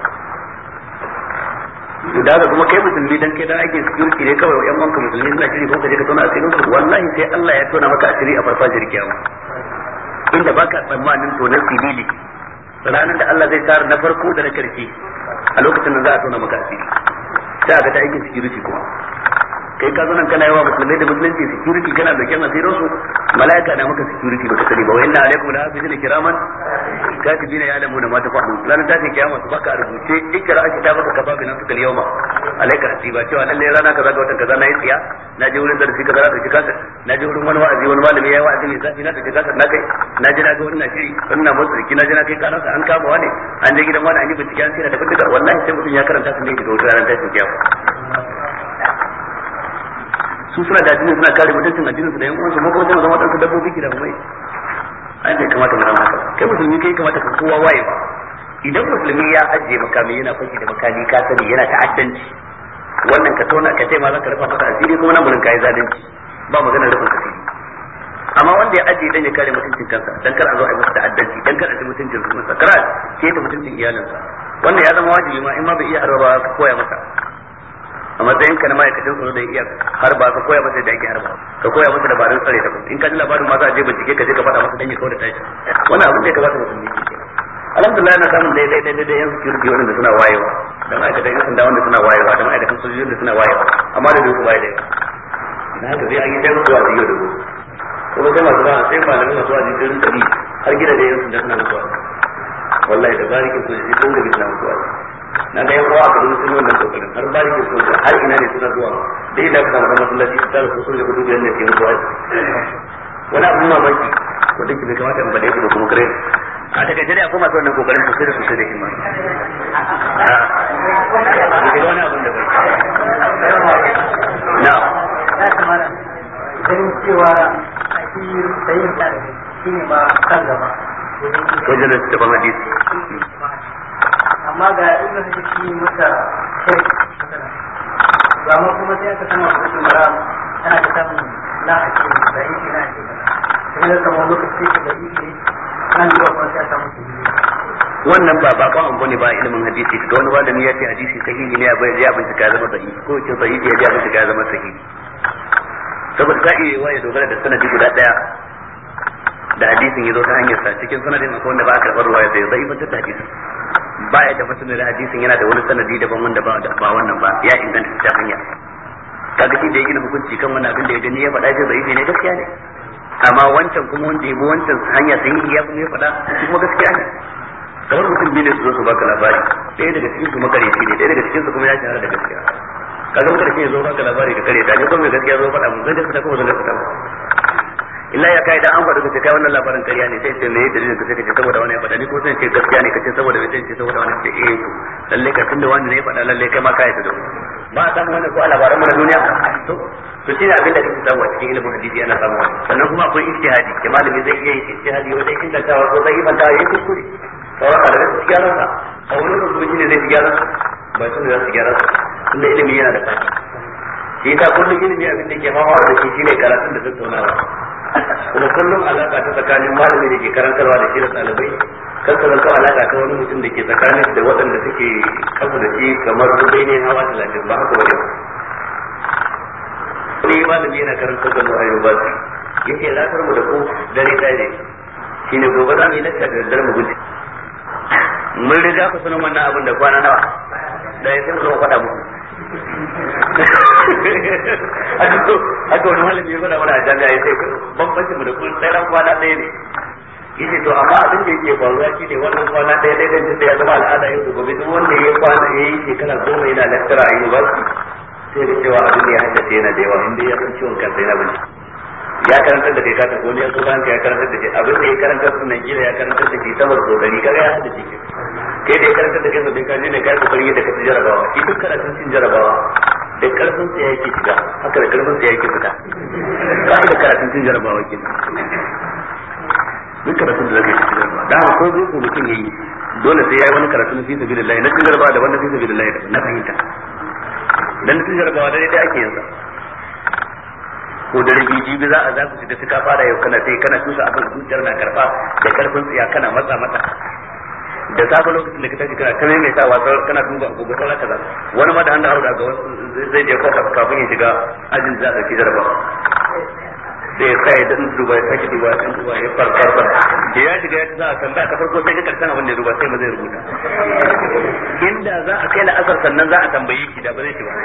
to da kuma kai musulmi dan kai dan ake security ne kawai yan uwanka musulmi suna shiri ko ka je ka tona asirin su wallahi sai Allah ya tona maka asiri a farfajiyar kiyama inda baka tsammanin tonar sibili ranar da Allah zai tara na farko da na karshe a lokacin da za a tona maka asiri sai a ga ta aikin security kuma kai ka zo nan kana yawa musulmai da musulunci security kana da kyan asirin su malaika na maka security baka sani ba wa inna alaikum la hafizina kiraman katibina ya'lamuna ma tafa'alun ranar ta ce kiyama su baka rubuce ikra ta baka kafa bi nafsika al-yawma alaika hasiba cewa lalle rana kaza ga watan kaza na yi tsiya na je wurin darasi kaza na dauki kasar na je wurin wani wa'azi wani malami yayi wa'azi mai zafi na dauki kasar na kai na je na ga wannan shiri wannan musulki na je na kai kana an kama wani an je gidan wani an yi bincike an tsira da bindiga wallahi sai mutum ya karanta su ne daga wutar ranar tashin kiyama su suna da addini suna kare mutuncin addinin su da yan uwansu mu kuma sai mu zama dan dabbobi ki da mai ai bai kamata mu zama haka kai musulmi kai kamata ka kowa waye ba idan musulmi ya ajiye makami yana fashi da makami ka sani yana ta'addanci wannan ka tona ka ce ma za ka rufa maka asiri kuma nan gurin kai zalunci ba magana rufin asiri amma wanda ya ajiye dan ya kare mutuncin kansa dan kar a zo a yi masa ta'addanci dan kar a ci mutuncin su masa kar ke ta mutuncin iyalinsa wannan ya zama wajibi ma in ma bai iya harba ka koya masa a matsayin ka na ma'aikacin tsaro da iya harba ka koya masa da yake harba ka koya masa dabarun tsare ta in ka ji labarin ma za a je bincike ka je ka faɗa masa dan ya kawo da tashi wannan abin da ya kamata mutum ne ke alhamdulillah na samun daidai daidai da yan security wanda suna wayewa da ma'aikatan yan sanda wanda suna wayewa da ma'aikatan sojoji wanda suna wayewa amma da su baya da yawa na haka sai an yi ta mutuwa da yau da gobe kuma sai masu ba sai malamin masu wajen sun kabi har gida da yan sanda suna mutuwa wallahi da barikin sojoji sun gabi suna mutuwa na ga yan uwa a kaduna sun yi wannan kokarin har barikin sojoji har ina ne suna zuwa da idan ka samu masallaci su tara su sojoji gudu biyar ne ke mutuwa wani abin mamaki wanda ke bai kamata in faɗe ku da kuma kare a takaice dai akwai masu wannan kokarin sosai da sosai da himma a wani abin da bai na ganin cewa a shi sayin da shi ne ba kan gaba wajen da su taɓa hadisi amma ga ibn hadisi mata shek ba ma kuma sai aka sama su mara ana ta samun na a ce da yake na ce sai da kamar lokaci ke da yake nan da kuma sai samu su wannan ba bakon abu ne ba ilimin hadisi ga wani malami ya ce hadisi sahihi ne ya ya bincika ya zama sahihi ko ce sahihi ya ya bincika ya zama sahihi saboda ka iya waye dogara da sanadi guda daya da hadisin ya zo ta hanyar sa cikin sanadin akwai wanda ba a karɓar ruwaya sai zai fitar da hadisin ba ya da mutum da hadisin yana da wani sanadi daban wanda ba ba wannan ba ya inganta ta hanya kaga shi da ya gina hukunci kan wannan abin da ya gani ya faɗa shi zai ne gaskiya ne amma wancan kuma wanda ya bi wancan hanya sahihi ya kuma ya faɗa kuma gaskiya ne kamar mutum biyu ne su zo su baka labari ɗaya daga cikin su makareci ne ɗaya daga cikin su kuma ya shahara da gaskiya kaga makareci ya zo baka labari ka kare ta ne kuma mai gaskiya zo faɗa mun zan gaskata kuma zan gaskata ba illa ya kai da an faɗa kace kai wannan labarin ƙarya ne sai sai me yake dalilin kace kace saboda wani ya faɗa ni ko sai ce gaskiya ne kace saboda me sai ce saboda wani ce eh to lalle ka tunda wani ne ya faɗa lalle kai ma kai ta da ba a samu wannan ko a labaran mu na duniya to to shine abin da kake samu a cikin ilimin hadisi ana samu sannan kuma akwai ijtihadi ke malami zai iya yin ijtihadi wajen ingantawa ko zai ibanta yayi kuskure sauran ɗalibai su gyara sa a wani rubutu shi ne zai fi gyara ba su ne za su gyara sa tunda ilimi yana da fadi shi yasa kullum ilimi abin da ke fama da shi shine karatun da tattaunawa kuma kullum alaka ta tsakanin malami da ke karantarwa da shi da ɗalibai kan ka zanto alaka ta wani mutum da ke tsakanin da waɗanda suke kafa da shi kamar dai ne hawa talatin ba haka bane wani malami yana karantar da mu a university yace latar mu da ku dare dare shine gobe za mu yi lakka da dare mu gudu mun riga ku sanin wannan abin da kwana nawa da ya sai zo faɗa muku haka wani malami ya faɗa mana a jami'a ya sai bambanci mu da kun tsairan kwana ɗaya ne yace to amma abin da yake faruwa shine wannan kwana ɗaya ɗaya ɗaya da ya zama al'ada yau da gobe duk wanda ya kwana ya yi shekara goma yana lecturer a university sai da cewa abin da ya haddace yana da yawa inda ya san ciwon kansa yana bin ya karantar da kai ka tafi wani ya so kanka ya karantar da kai abin da ya karantar su nan kila ya karantar da kai saboda kokari kaga ya hada shi kai da ya karantar da kai sabbin ka ne kai kokari yadda ka ci jarabawa shi duk karatun cin jarabawa da karfin sa yake shiga haka da karfin sa yake fita ba da karatun cin jarabawa ke duk karatun da zaka ci jarabawa da haka ko zai ko mutum yayi dole sai yayi wani karatun fi sabilillah na cin jarabawa da wanda fi sabilillah da na fahimta dan cin jarabawa da dai ake yin sa ko da rabi jibi za a za ku shiga suka fara yau kana sai kana tusa abin zuciyar na karfa da karfin tsiya kana matsa mata da safe lokacin da ka tafi kana kame mai sawa kana duba agogo sai kaza wani ma da handa hauda ga wasu zai je kofa kafin ya shiga ajin za a ci jarabawa sai sai dan duba ya sake duba dan duba ya far far far da ya shiga ya za a tambaya ta farko sai ka karshen abin da ya duba sai ma zai rubuta inda za a kai la'asar sannan za a tambaye ki da ba zai ci ba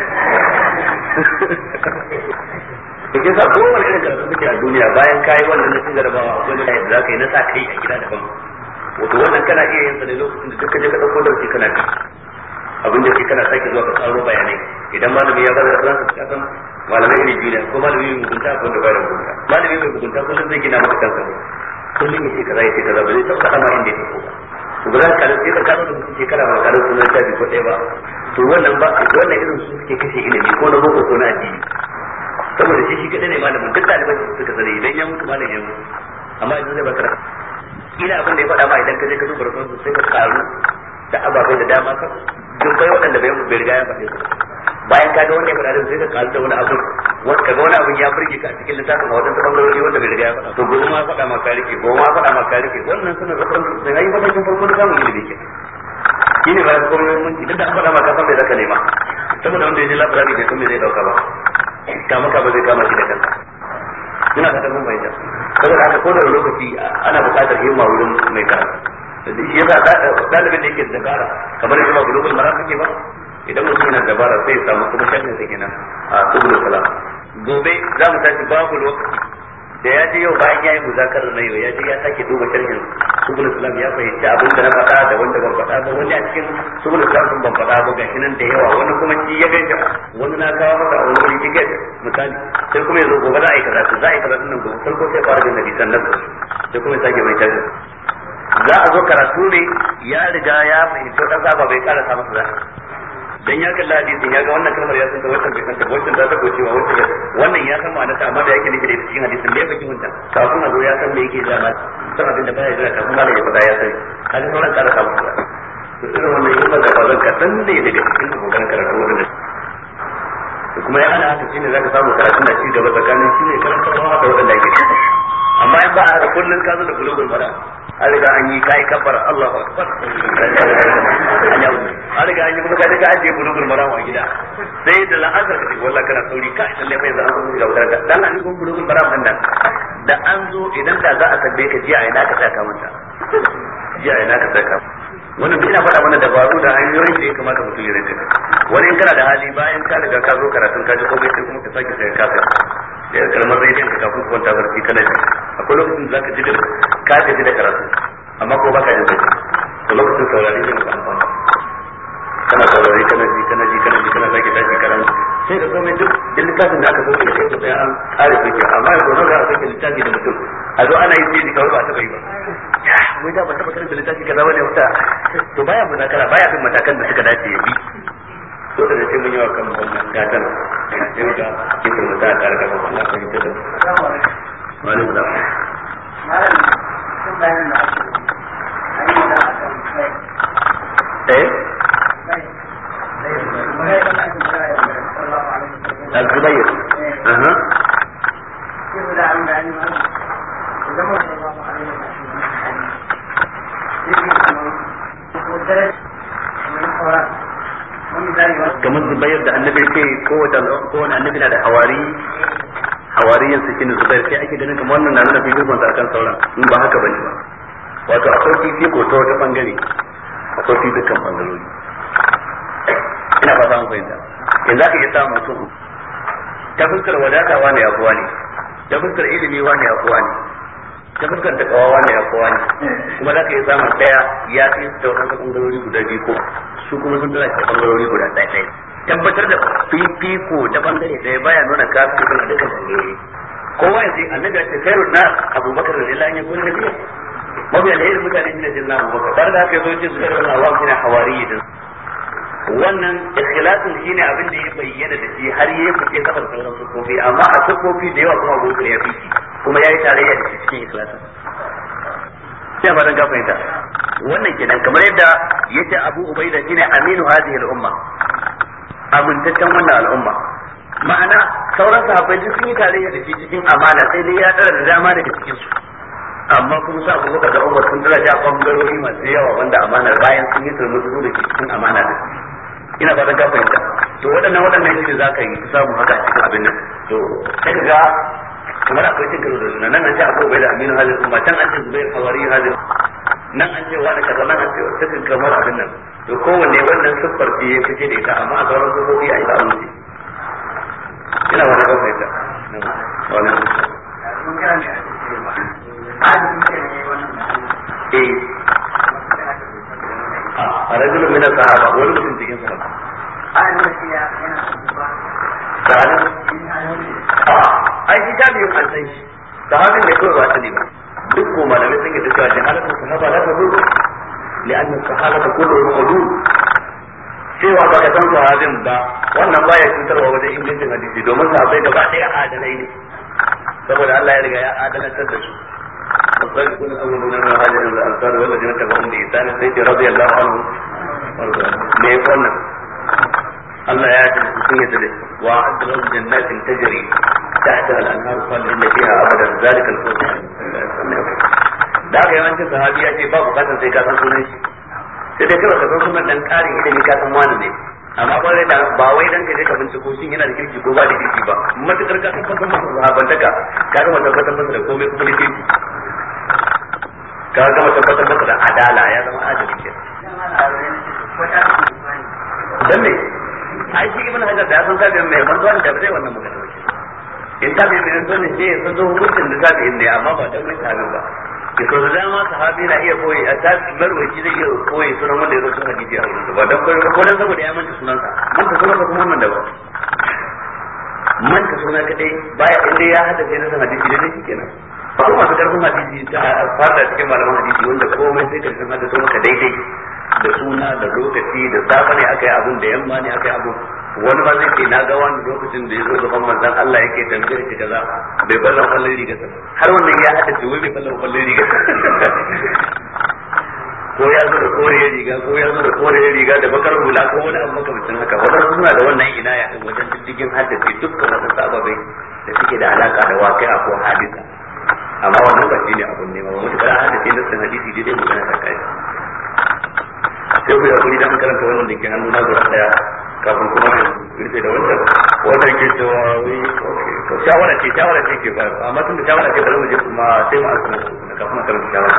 ke sa kowane irin karatu suke a duniya bayan kayi wannan na cin jarabawa akwai da yadda za ka yi na sa kai a gida daban wato wannan kana iya yin sa ne lokacin da duka je ka ɗauko dauki kana bi abin da ke kana sake zuwa ka tsaro bayanai idan malami ya bada referensa ka san malamai ne biyu ne ko malami mai mugunta ko wanda bai da mugunta malami mai mugunta kullum zai gina maka kansa ne kullum ya ce kaza ya ce kaza ba zai taɓa ma inda ya tafi ba to ba za ka sai ka karo da mutum shekara ba karo sunan tabi ko ɗaya ba to wannan ba wannan irin su suke kashe ilimi ko na boko ko na addini saboda shi shi kadai ne malamin duk ɗaliban su suka sani idan ya mutu malam ya mutu amma idan zai baka ina abin da ya faɗa ma idan ka je ka duba rasul sai ka karu da ababai da dama ka dubbai waɗanda bai bai riga ya faɗe su bayan ka ga wanda ya faɗa sai ka karu da wani abu wanda kaga wani abin ya burge ka a cikin littafin a wajen bangarori wanda bai riga ya faɗa to gobe ma faɗa ma ka rike gobe ma faɗa ma ka rike wannan sunan rasul sai yayi matakin farko da samun ilimi ke shine ba ko mun duk da an faɗa ma ka san bai zaka nema saboda wanda ya ji labarari bai san me zai dauka ba kama ka ba zai kama shi da kansa ina da mun bayyana saboda haka ko da lokaci ana buƙatar himma wurin mai karatu shi yasa dalibin da yake da dabara kamar yadda ba bulugul maram kake ba idan mutum yana dabara sai ya samu kuma sharhin sa kenan a subul salam gobe za mu tashi babu lokaci da ya je yau bayan yayi muzakarar na yau ya je ya sake duba sharhin subul salam ya fahimci abin da na faɗa da wanda ban faɗa ba wani a cikin subul salam sun ban faɗa ba gashi nan da yawa wani kuma shi ya gaishe wani na kawo maka a wani wuri ya gaishe misali sai kuma yanzu gobe za a yi karatu za a yi karatu nan gobe farko sai fara jin hadisan nan sai kuma ya sake mai tashi za a zo karatu ne ya riga ya fahimci dan saba bai karasa masa za dan ya kalla hadisin ya ga wannan kalmar ya san ta wannan bai san ta wannan za ta gocewa wannan wannan ya san ma'anar ta amma da yake nufi da cikin hadisin da ya faki hunta kafin a zo ya san me yake zama san abin da baya jira kafin malai ya faɗa ya sani kaga sauran karasa masa to irin wannan yin da bazan ka dan ne daga cikin kokarin karatu wannan to kuma ya ana haka shine zaka samu karatu na ci gaba tsakanin shi ne karantarwa da wanda yake amma in ba a da kullun ka zo da bulugul mara an riga an yi kai kabbara Allahu akbar an riga an yi kuma ka daga ajiye bulugul mara a gida sai da la'azar ka ce wallahi kana sauri ka lalle mai zan zo ga wutar dan an yi bulugul mara nan da an zo idan da za a tambaye ka jiya ina ka saka manta jiya ina ka saka wannan ina faɗa mana dabaru da hanyoyin da ya kamata mutum ya rinka wani in kana da hali bayan ka riga ka zo karatun ka ji komai sai kuma ka sake sai ka saka da kalmar rediyon ka kafin kwanta barci kana ji akwai lokacin da zaka ji da ka ji da karatu amma ko baka jin barci to lokacin saurari ne ka amfani kana saurari kana ji kana ji kana ji kana sake tashi karatu sai da komai duk duk littafin da aka zo da kai sai an kare shi amma yanzu nan ga aka littafi da mutum a zo ana yi sai kawai ba ta bai ba wai da ba ta bakar da littafi kaza bane wata to baya munakara baya bin matakan da suka dace ya bi to da sai mun yi wa kan wannan gatan sai ga kitin da ta kare ka Allah ka yi ta wani da malam sun bayan da ake ayi da aka eh الزبير اها كيف لا عند علم زمان الله عليه kamar zubair da annabi ce kowace kowane annabi na da hawari hawariyan su shine zubair sai ake ganin kamar wannan na nuna fifikon sa akan sauran in ba haka bane ba wato akwai fifiko ta wata bangare akwai fifikon bangarori ina ba samun fahimta in za ka iya samun mutum ta fuskar wadata wani ya kuwa ne ta fuskar ilimi wani ya kuwa ne ta fuskar takawa wani ya kuwa ne kuma za ka iya samun daya ya fi ta wadansu bangarori guda biyu ko su kuma sun tana ta bangarori guda ɗaya ɗaya tabbatar da fifiko ta bangare ɗaya baya nuna ka fi kan dukkan bangarori kowa ya ce annabi ya ce khairun nas abubakar da lillahi ya kuna nabiya mabiya da irin mutane ne da jinna abubakar tare da haka yazo ce su da Allah kina hawari din wannan ikhlasin shine abin da ya bayyana da shi har yayi fice saboda sauran sufofi amma a sufofi da yawa kuma gobe ya fice kuma yayi tarayya da cikin ikhlasin sai ba dan ga fahimta wannan kenan kamar yadda yace Abu Ubaida shine aminu hadhihi al-umma amintaccen wannan al'umma ma'ana sauran sahabbai duk sun yi tarayya da shi cikin amana sai dai ya tsara da dama daga cikin su amma kuma sa Abu Bakar da Umar sun daraja bangarori masu yawa wanda amanar bayan sun yi turmutu da cikin amana da ina fatan ka fahimta to waɗannan waɗannan shi za ka yi samu haka cikin abin nan to sai ga kamar akwai cin karo da suna nan an ce akwai bai da aminu hazin kuma can an ce zubair hawari hazin nan an ce wani kaza nan an ce cikin kamar abin nan to kowanne wannan siffar ce ya fice da ita amma a sauran siffofi a ita amince ina wani ka fahimta wani eh a rajulun min sahaba wani mutum cikin sahaba ai shi ta biyu an san shi sahabin ne kawai ba sani ba duk ko malamai sun yi da cewa jahalatu sahaba la tadur li'anna sahabata kulluhum udul cewa ba ka san sahabin ba wannan baya cutarwa wajen ingancin hadisi domin sahabbai gaba ɗaya adalai ne saboda Allah ya riga ya adalantar da su الصادقون الأولون من المهاجرين والأنصار والذين تبعهم بإحسان سيدي رضي الله عنهم me ya wannan Allah ya ce sun yi dade wa adra jannatin tajri tahta al-anhar khalidin fiha abadan zalika al-fawz da ga yawancin sahabi ya ce ba bukatar sai ka san sunan shi sai dai kawai ka san sunan dan karin ilimi ka san wani ne amma ba da ba wai dan ka je ka binciko shin yana da kirki ko ba da kirki ba matukar ka tabbatar masa sahabantaka ka ga tabbatar masa da komai kuma da kirki ka ga tabbatar masa da adala ya zama adali ke dan me ai shi ibn hajar da san tabi mai manzo da bai wannan magana ba in tabi mai manzo ne sai sun zo hukuncin da tabi ne amma ba dan mai tabi ba ke so da dama sahabi na iya koyi a tabi marwaci zai iya koyi sunan wanda ya zo sun hadisi a wurin ba dan koyi ko dan saboda ya manta sunansa manta sunansa kuma wannan da ba manta suna kadai baya inda ya hada sai na san hadisi ne shi kenan ba kuma masu karfin hadisi ta fara cikin malaman hadisi wanda komai sai karshen hada so maka daidai da suna da lokaci da safa ne aka yi abun da yamma ne aka yi abun wani ba zai ce na ga wani lokacin da ya zo gaban manzon Allah yake tambayar shi kaza bai ballan kallon riga har wannan ya hada ce wai bai ballan kallon riga ko ya zo da koriyar riga ko ya zo da koriyar riga da bakar hula ko wani abu makamancin haka wannan suna da wannan inaya din wajen diddigin haddace dukkan wasu sababai da suke da alaka da waqi'a ko hadisa amma wannan ba shine abun ne ba mutukar haddace na san hadisi dai magana ta kai sai ku yakuri dan karanta wannan da ke hannu na guda daya kafin kuma rufe da wancan wanda ke cewa wai to shawara ce shawara ce ke ba amma tun da shawara ce bari mu je kuma sai mu alƙa na kafin karanta shawara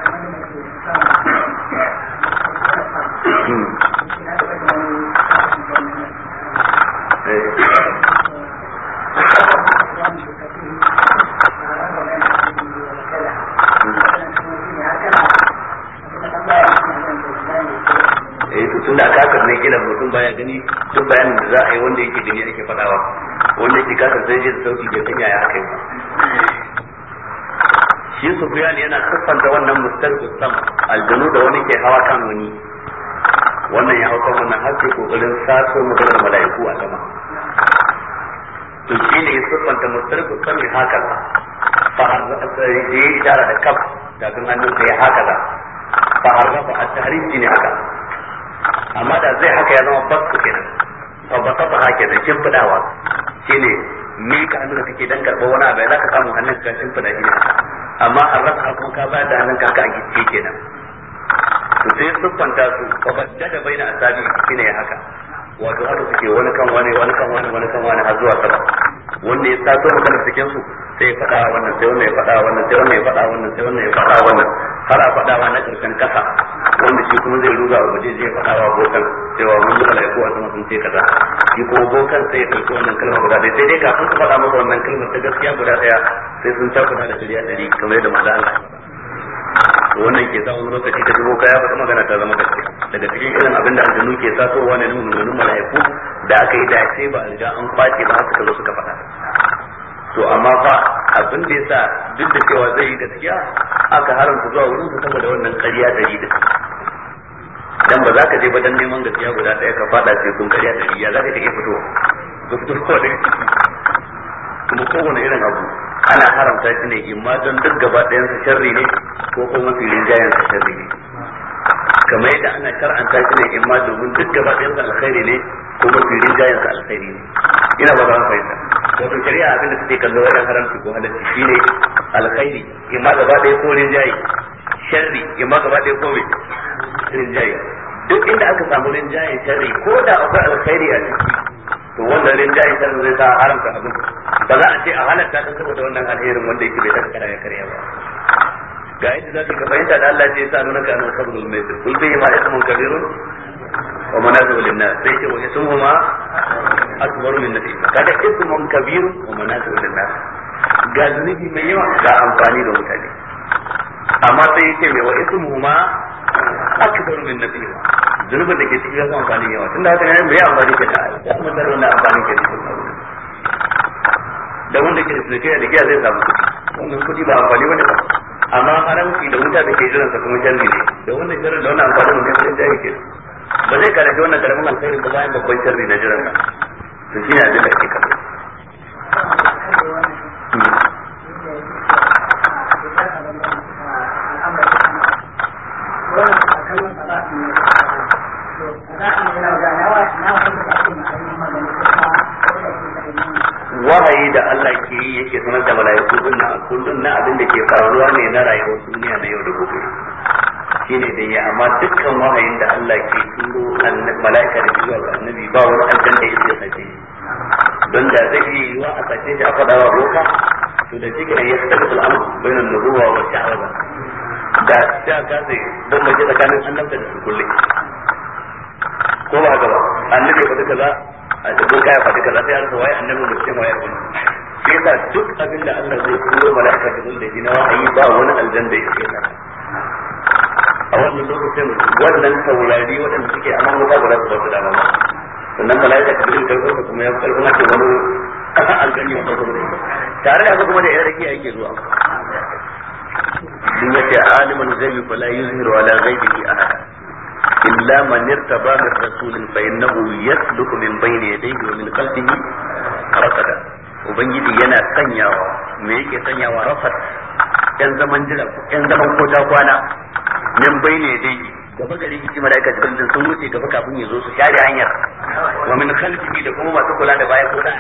tun da kasar ne kila mutum baya gani duk bayanin da za a yi wanda yake gani ake faɗawa wanda yake kasar sai ji da sauki bai sanya ya haka ba shi Sufyan yana siffanta wannan mustarqus sam aljanu da wani ke hawa kan wani wannan ya hau kan wannan har sai kokarin saso maganar mala'iku a sama to shi ne siffanta mustarqus sam ya haka fa har sai yi ishara da kaf da kan hannun sai haka da fa har ba a tahrifi ne haka amma da zai haka ya zama basu kenan fa ba ta haka da kin fidawa shine me ka hannu da kake dan karba wani abu za ka samu hannun ka kin fida shi amma harraka kuma ka ba da hannun ka ka gice kenan to sai su kwanta su fa badda da baina asabi shine ya haka wato haka suke wani kan wani wani kan wani wani kan wani har zuwa sama wanda ya sato magana cikin su sai ya fada wannan sai wannan ya fada wannan sai wannan ya fada wannan sai wannan ya fada wannan har a fadawa na karshen kasa wanda shi kuma zai ruga a waje zai fada wa bokan cewa mun yi malaiku a sama sun ce kaza shi kuma bokan sai ya ɗauki wannan kalmar guda ɗaya sai dai kafin su faɗa masa wannan kalmar ta gaskiya guda ɗaya sai sun takuta da shari'a ɗari kamar yadda maza Allah wannan ke sa wani lokaci ta dubo kaya ba magana ta zama gaskiya daga cikin irin abin da aljanu ke sasowa ne nuna malaiku da aka yi dace ba a riga an kwace ba haka zo suka faɗa to amma fa abin da yasa duk da cewa zai yi gaskiya aka haramta zuwa wurin su saboda wannan ƙarya dari da dan ba za ka je ba dan neman gaskiya guda ɗaya ka fada sai kun ƙarya dari ya za ka iya fitowa ka fito ko da kuma kowane irin abu ana haramta shi ne imma don duk gaba ɗayan sa sharri ne ko kuma filin jayan sa sharri ne kamar yadda ana shar'anta shi ne imma domin duk gaba ɗayan sa alkhairi ne ko filin jayan sa alkhairi ne ina ba za mu fahimta wato shari'a abin da suke kallo wajen haramci ko halarci shine alkhairi imma gaba ɗaya ko rinjaye sharri imma gaba ɗaya ko rinjaye duk inda aka samu rinjaye sharri ko da akwai alkhairi a ciki to wannan rinjaye sharri zai sa haramta abin ba za a ce a halatta ta saboda wannan alherin wanda yake bai taka kara ya karya ba ga yadda za ka fahimta da Allah ya sa nuna ka annabi sallallahu alaihi wasallam kul bihi ma ismun kabirun wa manafi'u lin-nas sai ce wa ismuhuma akbaru min nafi kaga ismun kabirun wa manafi'u lin-nas ga zunubi mai yawa ga amfani da mutane amma sai yace mai wa ismuhuma akbaru min nafi zunubin da ke cikin yawan amfani yawa tunda haka ne mai amfani ke da ya kuma da wannan amfani ke cikin da wanda ke da kai da giya zai samu wannan kudi ba amfani bane ba amma haramci da wuta da ke jiran sa kuma sharri ne da wannan sharri da wannan amfani mun sai da yake ba zai kare wannan karamin alkhairi ba bayan babban sharri na jiran sa to shine abin da ake kallo wahayi da Allah ke yi yake sanar da mala'iku din na kullun na abin da ke faruwa ne na rayuwar duniya na yau da gobe shine dai ya amma dukkan wahayin da Allah ke turo mala'ika da zuwa ga annabi ba wani aljan da yake sace don da zai yi wa a sace shi a fada wa boka to da cikin ya tabbata al'amr bainan nubuwa wa sha'awa da ta kace don mace tsakanin annabta da su kulle ko ba haka ba annabi ya faɗi kaza a cikin kaya faɗi kaza sai an waye annabi da cikin waye kuma shi yasa duk abin da Allah zai turo mala'ika da zuwa da shi na wahayi ba wani aljan da yake sace a wannan lokacin wannan taurari waɗanda suke a nan wuta ba za su ba su dama ba sannan mala'ika ta birin karfin kuma ya karfin ake wani kasan aljanni wanda kuma da ita tare da haka kuma da yan rakiya yake zuwa sun yace aliman ghaibi fala yuzhiru ala ghaibihi ahada illa man irtaba min rasulin fa innahu yasluku min bayni yadayhi wa min khalfihi rasada ubangiji yana sanyawa me yake sanyawa rafat yan zaman jira yan zaman kota kwana min bayne dai gaba gari shi malaika jibril sun wuce gaba kafin ya zo su share hanyar wa min khalfihi da kuma masu kula da baya koda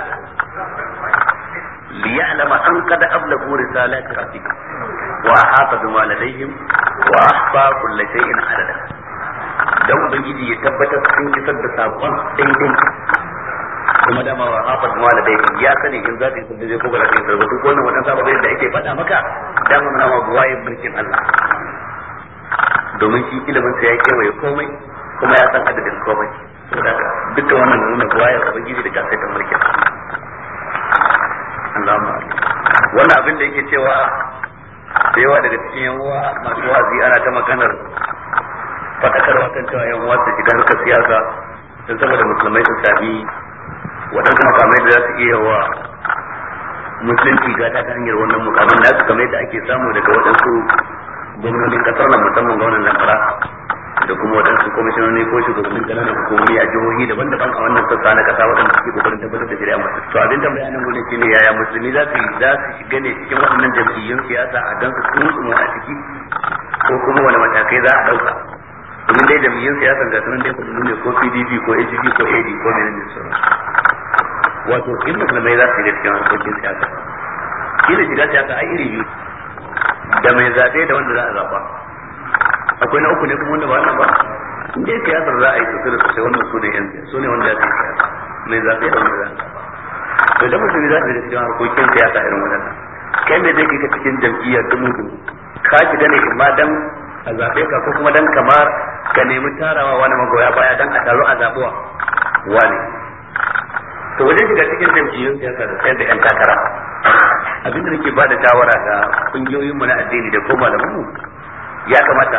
li ya'lama an qad ablagu risalati rabbika wa ahata bima ladayhim wa ahsa kulli shay'in adada dan ubangiji ya tabbatar sun isar da sakon daidai kuma da ma ahata bima ladayhim ya sani in zaka yi sun je ko ba za ka yi sarwatu ko wannan wannan sababai da ake faɗa maka dan mun na buwaye mulkin Allah domin shi ilimin sa ya kewaye komai kuma ya san adadin komai saboda dukkan wannan nuna buwayar ubangiji da kasaitan mulkin Allahumma wannan abin da yake cewa da yawa daga cikin yan uwa masu wazi ana ta maganar fadakarwa kan cewa yan uwa su shiga harkar siyasa don saboda musulmai su sami waɗansu makamai da za su iya wa musulunci gata ta hanyar wannan mukamin da su kamar yadda ake samu daga waɗansu gwamnonin kasar nan musamman gwamnan Zamfara da kuma waɗansu kwamishinoni ko shugabannin ƙananan hukumomi a jihohi daban-daban a wannan sassa na ƙasa waɗanda suke kokarin tabbatar da shari'a musu. To abin tambaya nan gurin shine yaya musulmi za su za su shiga ne cikin waɗannan jam'iyyun siyasa a gansu tsuntsumu a ciki ko kuma wani matakai za a ɗauka. Domin dai jam'iyyun siyasan ga sunan dai kudu ne ko P D P ko H P ko A D ko menene sauran. Wato in musulmai za su shiga cikin harkokin siyasa. Shi ne shiga siyasa a iri biyu. Da mai zaɓe da wanda za a zaɓa akwai na uku ne kuma wanda ba wannan ba in dai siyasar za a yi sosai da sosai wannan su ne yan su ne wanda ya ce siyasa mai zaɓe da wanda za a zaɓa to da mutum za su yi cikin harkokin siyasa irin waɗannan kai mai zai kika cikin jam'iyyar dumu dumu ka shiga ne imma dan a zaɓe ka ko kuma dan kamar ka nemi tarawa wani magoya baya dan a taro a zaɓuwa wani to wajen shiga cikin jam'iyyun siyasa da sayar da yan takara abinda nake ba da shawara ga kungiyoyin mu na addini da ko malaman mu ya kamata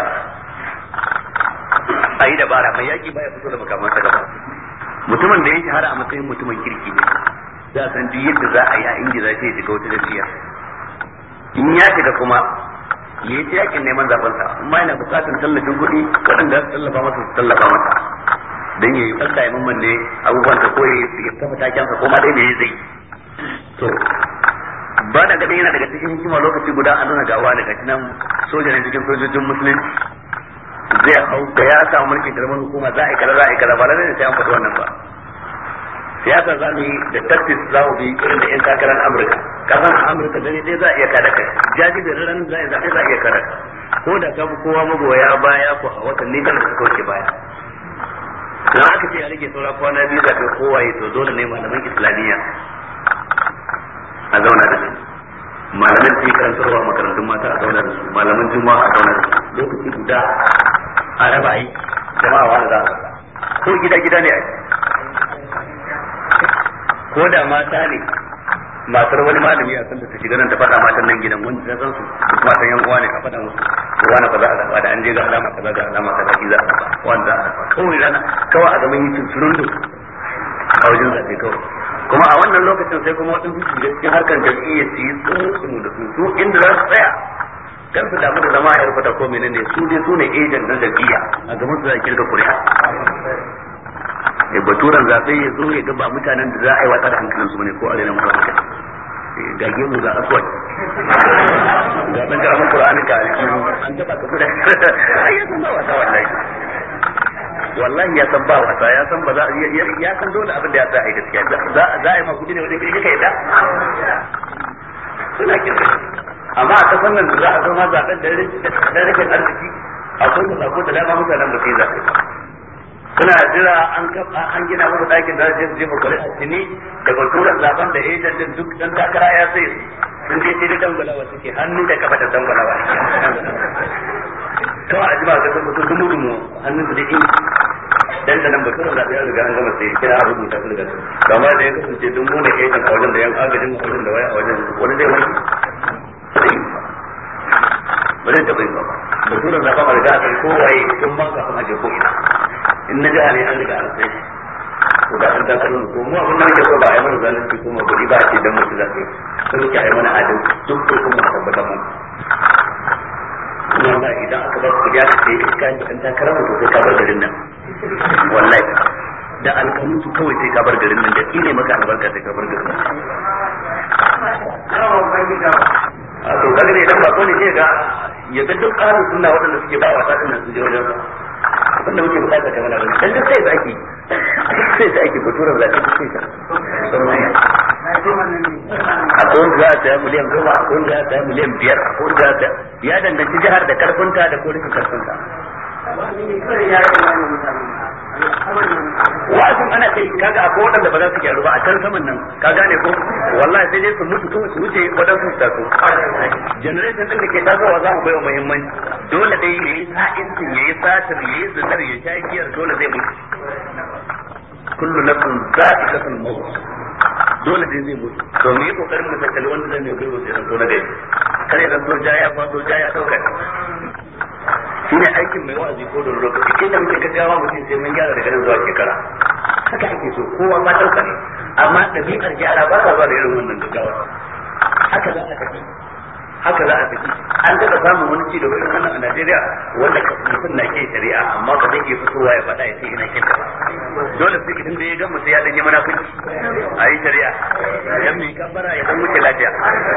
a yi dabara mai yaki baya fito da makaman sa gaba mutumin da ya shahara a matsayin mutumin kirki ne za a san duk yadda za a yi a ingiza shi ya shiga wata jam'iyya in ya shiga kuma ya yi yakin neman zaben sa amma yana bukatar tallafin kuɗi waɗanda su tallafa masa su tallafa masa dan yayi tsaka ya mamman ne abubuwan ta koyi ya kafa taken sa ko ma dai ne zai to ba da gadin yana daga cikin hikima lokaci guda a nuna gawa daga cikin soja ne cikin sojojin musulunci zai hau da ya samu mulkin karamar hukuma za a yi kaza za a yi kaza ba lalle sai an faɗi wannan ba siyasa za mu yi da tactics za mu bi irin da yan takarar Amurka kasan a Amurka dare dai za a iya kada kai jaji da ran za a zaɓe za a iya kada ko da ka fi kowa magoya baya ko a watanni kan da suka wuce baya na aka ce a rage saura kwana biyu zaɓe kowa ya to dole ne malaman islamiyya a zauna da su malaman su yi karantarwa makarantun mata a zauna da su malaman juma'a a zauna da su lokaci guda a raba yi jama'a wani za a ko gida gida ne a ko da mata ne matar wani malami a san da ta shiga nan ta faɗa matan nan gidan wanda ta san su duk matan yan uwa ne a faɗa musu ko wani ba za a zaba da an je ga alama kaza ga alama kaza ki za a zaba wanda za a zaba kawai rana kawai a gaban yin tunturun a wajen zaɓe kawai kuma a wannan lokacin sai kuma waɗansu su shiga cikin harkar jam'iyya su yi tsotsin da su inda za su tsaya kan su damu da zama a yarfata ko menene su dai su ne ejan na jam'iyya a gaban su za a kirga kuri'a e baturan zaɓe ya zo ya ga ba mutanen da za a yi wata da hankalin su ne ko a rena musu hankali ga gemu ga aswad ga ɗan karamin ƙur'ani ka aljihu an taɓa ka kuda ya san ba wasa wallahi wallahi ya san ba wasa ya san ba za ya san dole abin da ya sa a yi gaskiya za a yi ma kudi ne wajen kirki ka yadda suna kirki amma a kasan nan da za a zama zaɓen da rashin arziki akwai sako da dama mutanen ba sai zaɓe ba suna jira an kafa an gina musu ɗakin da zai jefa kuri a tuni da baturan zaben da ejan din duk dan takara ya sai sun je sai da dangwalawa suke hannu da kafa da dangwalawa to a jima ga sun mutu dumu dumu hannun su da in dan da nan baturan zaɓe ya riga an gama sai kira a rubuta su daga su kamar da ya kasance dun mu ne ejan a wajen da yan agajin a wajen da waya a wajen wani zai wani ba zai taɓa yi ba baturan zaben a riga a kai kowaye sun ban kafin aje ko ina in na jiha ne an riga an sai ko da an takarar ko mu abin nan da ko ba a yi mana zalunci kuma guri ba a ce dan mutu zaɓe sun muke a yi mana adalci duk ko kuma a tabbatar mu kuma ba idan aka ba ku ya ce iska da an takarar mu sai ka bar garin nan wallahi da alƙanutu kawai sai ka bar garin nan da ile maka albarka sai ka bar garin nan a to kaga ne idan ba ko ne sai ga ya ga duk ƙarin sunna waɗanda suke ba wasa din nan su je wajen wanda muke bukata kamar abin dan duk sai da ake sai da ake batura da ake sai ka a kowane za a saya miliyan goma a kowane za a saya miliyan biyar a kowane za a saya ya danganci jihar da karfinta da ko rikin karfinta wa'azin ana kai kaga akwai waɗanda ba za su gyaru ba a can saman nan ka gane ko wallahi sai dai su mutu kawai su wuce waɗansu su taso generation ɗin da ke tasowa za mu bai wa muhimmanci dole dai yayi sa'incin yayi satir yayi zinar ya sha giyar dole zai mutu kullu nafsin za'iqatul maut dole dai zai mutu to me kokarin mu tattali wanda zai mai gurbu sai to na gari kare da so jaya fa so jaya dauka shine aikin mai wa'azi ko da lokaci kin da muke gaggawa mutum sai mun gyara daga nan zuwa shekara haka ake so kowa ma dauka ne amma dabi'ar gyara ba ta zuwa da irin wannan gaggawa haka za a tafi haka za a tafi an taɓa samun wani ci gaba irin wannan a Najeriya wanda mutum na ke shari'a amma ba zai iya fitowa ya faɗa ya ce ina kin ba dole sai idan da ya ga mutum ya danye munafici a yi shari'a yan mai kambara ya dan wuce lafiya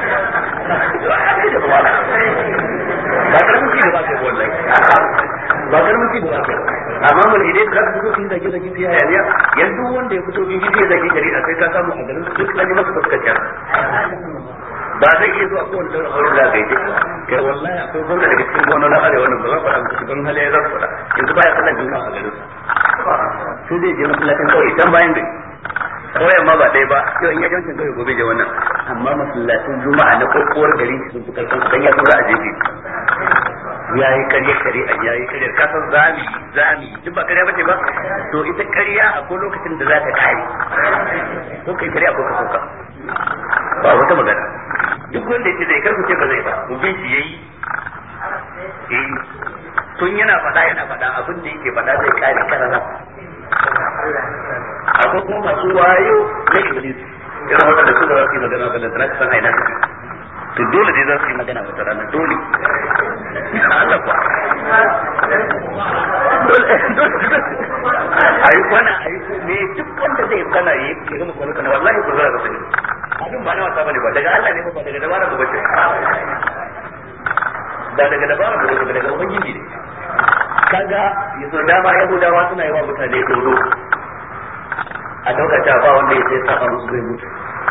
ba karamin ci gaba kai wallahi ba karamin ci gaba kai amma mun idai da zaka fito kin zage zage sai hayaniya yanzu wanda ya fito bibi sai zage shari'a sai ka samu a garin duk kan masa fuskar ba zai iya zuwa kowane daurin auren da gaide kai wallahi akwai gwamna daga cikin gwamna na arewa nan ba za faɗa musu don hali ya za su faɗa yanzu baya sallar juma'a a garin sai zai je masallacin kawai can bayan gari kawai ma ba ɗaya ba yau in ya jancin kawai gobe je wannan amma masallacin juma'a na kokowar gari sun fi karfin dan ya tura a jefe ya yi karya shari'a ya yi karya kasan zami zami duk ba karya bace ba to ita karya akwai lokacin da za ta kare ko kai karya ko ka soka ba wata magana duk wanda yake zai karku ce ba zai ba ubin shi yayi eh tun yana faɗa yana faɗa abin da yake faɗa zai kare karara akwai kuma masu wayo na iblis irin waɗanda su da za su yi magana ba da tana san aina suke to dole dai za su yi magana wata rana dole Allah kuwa ayi kwana ayi me duk wanda zai kana yi ya gama kwana kana wallahi ku zara ka sani abin ba na wasa bane ba daga Allah ne ba daga dabara ba bace ba daga dabara ba daga daga ubangiji ne kaga yaso dama yahudawa suna yi wa mutane dodo a dauka ta ba wanda ya sai saba musu zai mutu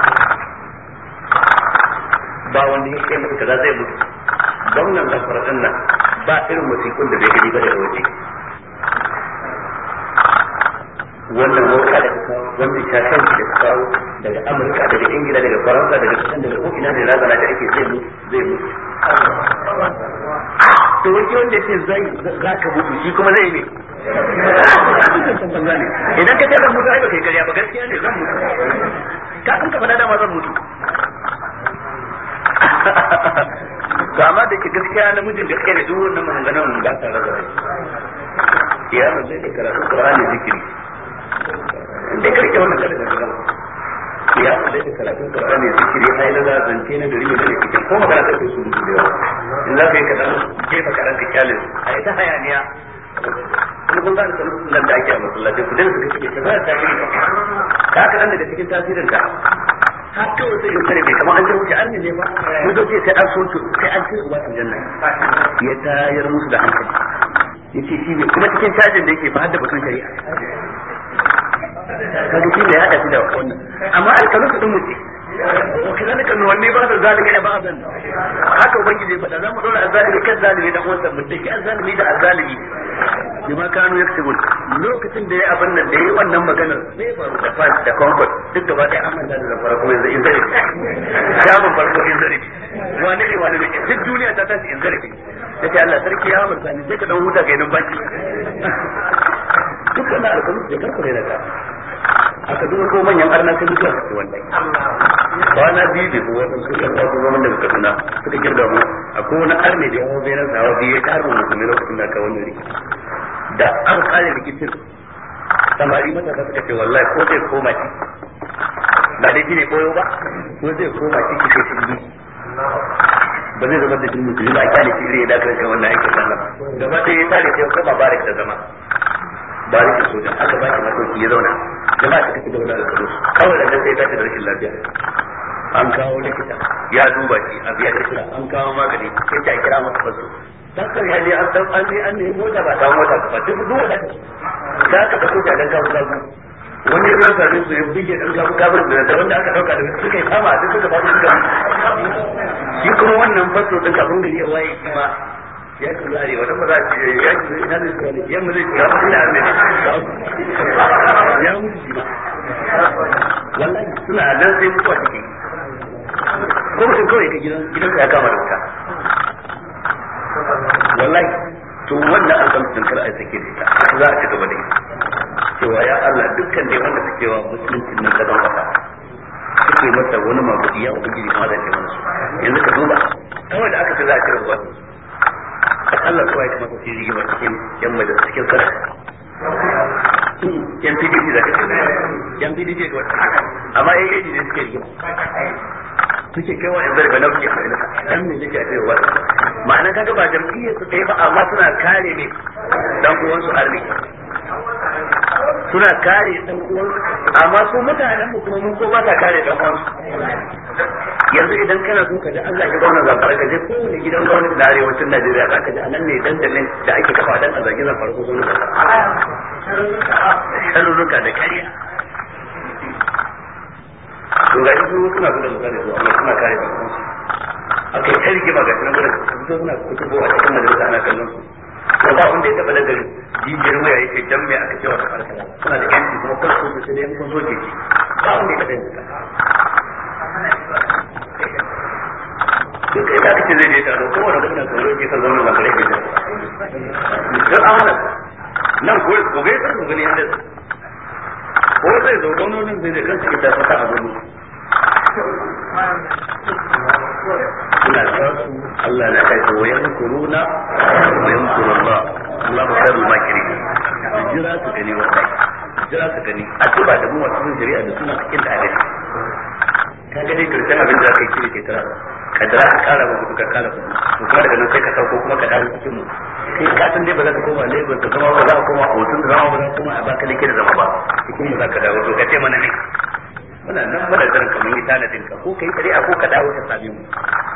ba wanda ya kai mutu kaza zai mutu gwamnan zafara din nan ba irin musikun da bai gani ba da waje wannan mota da kawo wannan shashan da kawo daga Amurka daga Ingila daga Faransa daga kusan daga ko ina da razana da ake zai mutu zai mutu to wani wanda ce zai za ka mutu shi kuma zai ne idan ka ce zan mutu ai ba kai kariya ba gaskiya ne zan mutu ka san ka faɗa dama zan mutu to amma da ke gaskiya namijin gaskiya ne duk wannan maganganun ba ta razana ya mun zai karatu Qur'ani zikiri inda karke wannan kada ka ya da da karatun Qur'ani zikiri ai da zance na gari ne da kike ko magana da su mutu da yawa in za ka yi kadan jefa kadan ka kyale ai ta hayaniya kuma kun ga nan da ake a masallaci ku dan suka ce ta ta kiri ka ka dan daga cikin tasirin ta har to sai ya kare bai kamar an wuce an ne ba mu zo sai an so sai an ce uba janna ya tayar musu da hankali yace shi ne kuma cikin tajin da yake ba hadda batun shari'a kaga shi ne ya hada shi da wannan amma alkalu din mutum wa kazalika nuwalli ba'd zalika ba'dan haka ubangiji ya faɗa zamu dora azzalimi kan zalimi dan uwansa mutaki azzalimi da azzalimi bima kanu yaktubun lokacin da ya abin nan da yayi wannan maganar sai faru da fa da comfort duk gaba ɗaya an manta da farko yanzu in zare shaman farko in zare wani ne wani ne duk duniya ta tashi in zare sai Allah sarki ya amurta ni sai ka dan huta kai nan baki duk wannan alƙalu da karku ne daga aka duba ko manyan arna sai mutuwa su wannan kwana biyu da kuma wasu suka kawo zaman da suka tuna suka kirga mu akwai wani arne da yawan bayan sawa biyu ya karbo musulmi lokacin da aka wannan rikici da aka kare rikicin samari matasa suka ce wallahi ko zai koma ci ba dai shine koyo ba ko zai koma ci kike shi ba zai zama da jin musulmi ba a kyale shi zai dakar da wannan aikin sallah gaba ɗaya ya tare sai kuma barik da zama barikin soja aka ba shi masauki ya zauna jama'a suka ci gaba da alƙalu kawai da sai tashi da rashin lafiya an kawo likita ya duba shi a biya kira an kawo magani sai ta kira masa faso dakar ya je an san an ne an ne mota ba ta mota ba duk duk wanda da ka dauko ta dan kawo kawo wani ran sanin su ya bige dan kawo kawo da wanda aka dauka da suka yi kama duk suka ba suka shi kuma wannan faso din kafin gari ya waye shi ma ya kuzari wata ba za a ce ya ce ina da tsari yan mu zai ya fi ina ne ya mutu shi ba wallahi suna nan sai mutuwa take ko mutum kawai ka gidan gidan ya kama da wuta wallahi to wannan an san sun kar a sake da ita za a ci gaba da ita cewa ya Allah dukkan ne wanda suke wa musulunci nan gaban kasa suke masa wani magudi ya ubangiji kuma da ke mana su yanzu ka duba kawai da aka ce za a cire ruwa Allah kuwa ya kamata su yi rigima cikin yan majalisa cikin sarki yan P D P da kake yan P D P da wata amma yan yaji ne suke rigima suke kai wa yan zarga nauki a ina yan ne yake a cewa wata ma'ana kaga ba jam'iyyar su ɗaya ba amma suna kare ne dan uwansu arni suna kare dan uwansu amma su mutanen mu kuma mun ko ba sa kare dan uwansu yanzu idan kana so ka ji Allah ya gauna zamfara ka je kowane gidan gwamnati na arewacin Najeriya za ka ji anan ne dandalin da ake kafa dan a zagi zamfara ko gwamnati sharurruka da kariya to ga su suna gudu mutane su amma suna kare dan uwansu akai ta rigima ga sunan gudu su suna kutubo a cikin majalisa ana kallon su ko ba wanda ya taba da gari jijiyar waya yake dan me aka cewa ta farka suna da yanci kuma kar su su sai mun soke shi ba wanda ya taba yin haka to kai da kace zai je taro ko wanda kuma tsoro ke kan zaman zakare ke dan amana nan ko ko bai san gani yanda ko sai zo gwamnonin zai da kansu ke ta fata a gudu suna tasu Allah na kai wa yankuruna wa yankuru Allah Allahu khairul makirin jira su gani wallahi jira su gani a tuba da mu wasu shari'a da suna cikin da adalci ka ga dai karshen abin da kai kire ke tara kadara ka kara ba ka kara ku to kuma daga nan sai ka sauko kuma ka dawo cikin mu kai ka san dai ba za ka koma Lagos da zama ba za ka koma Hotun da zama ba za ka koma a baka lake da zama ba cikin mu za ka dawo to ka ce mana ne muna nan muna zaran kamar yi tanadin ka ko kai shari'a ko ka dawo ka same mu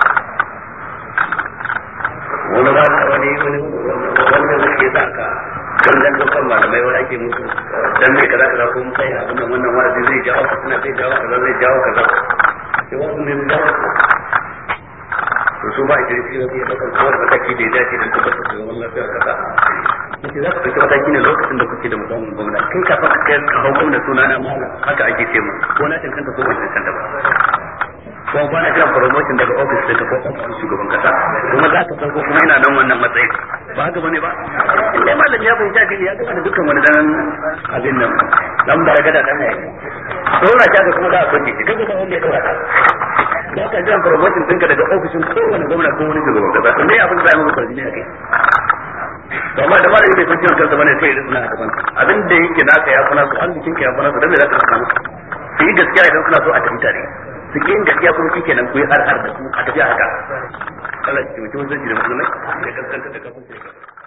wani ba wani wani wanda zai sa ka kan dan dukkan malamai wani ake musu dan me kaza kaza ko mun kai abin nan wannan wani zai jawo ka suna zai jawo kaza zai jawo kaza sai wasu ne zai jawo to su ba ita shi ne da kan kowa mataki da ya dace da tabbatar da zaman lafiyar kasa kace za ku ɗauki mataki ne lokacin da kuke da musamman gwamnati kai ka faka kai ka hau gwamnati suna na mala haka ake ce mu ko na cancanta ko ban cancanta ba kuma ba na jiran promotion daga office daga ko office shugaban kasa kuma za ka farko kuma ina nan wannan matsayi ba haka bane ba indai malam ya fahimta dini ya gaba da dukkan wani dan abin nan dan baragada dan yayi dora ta kuma za a soke shi kaga ba wanda ya dora ta da ka jiran promotion ɗinka daga ofishin kowane gwamna ko wani shugaban kasa indai abin da ya mu farji ne akai to amma da malami bai san ciwon kansa bane sai ya ritsuna a gaban abin da yake naka ya kuna su arzikin ka ya kuna su dan me za ka samu su yi gaskiya idan suna so a tafi tare su ke yin gaskiya kuma shikenan ku yi har har da su a tafiya haka Allah ya taimaki wajen da musulmai ya kaskanta da kafin sai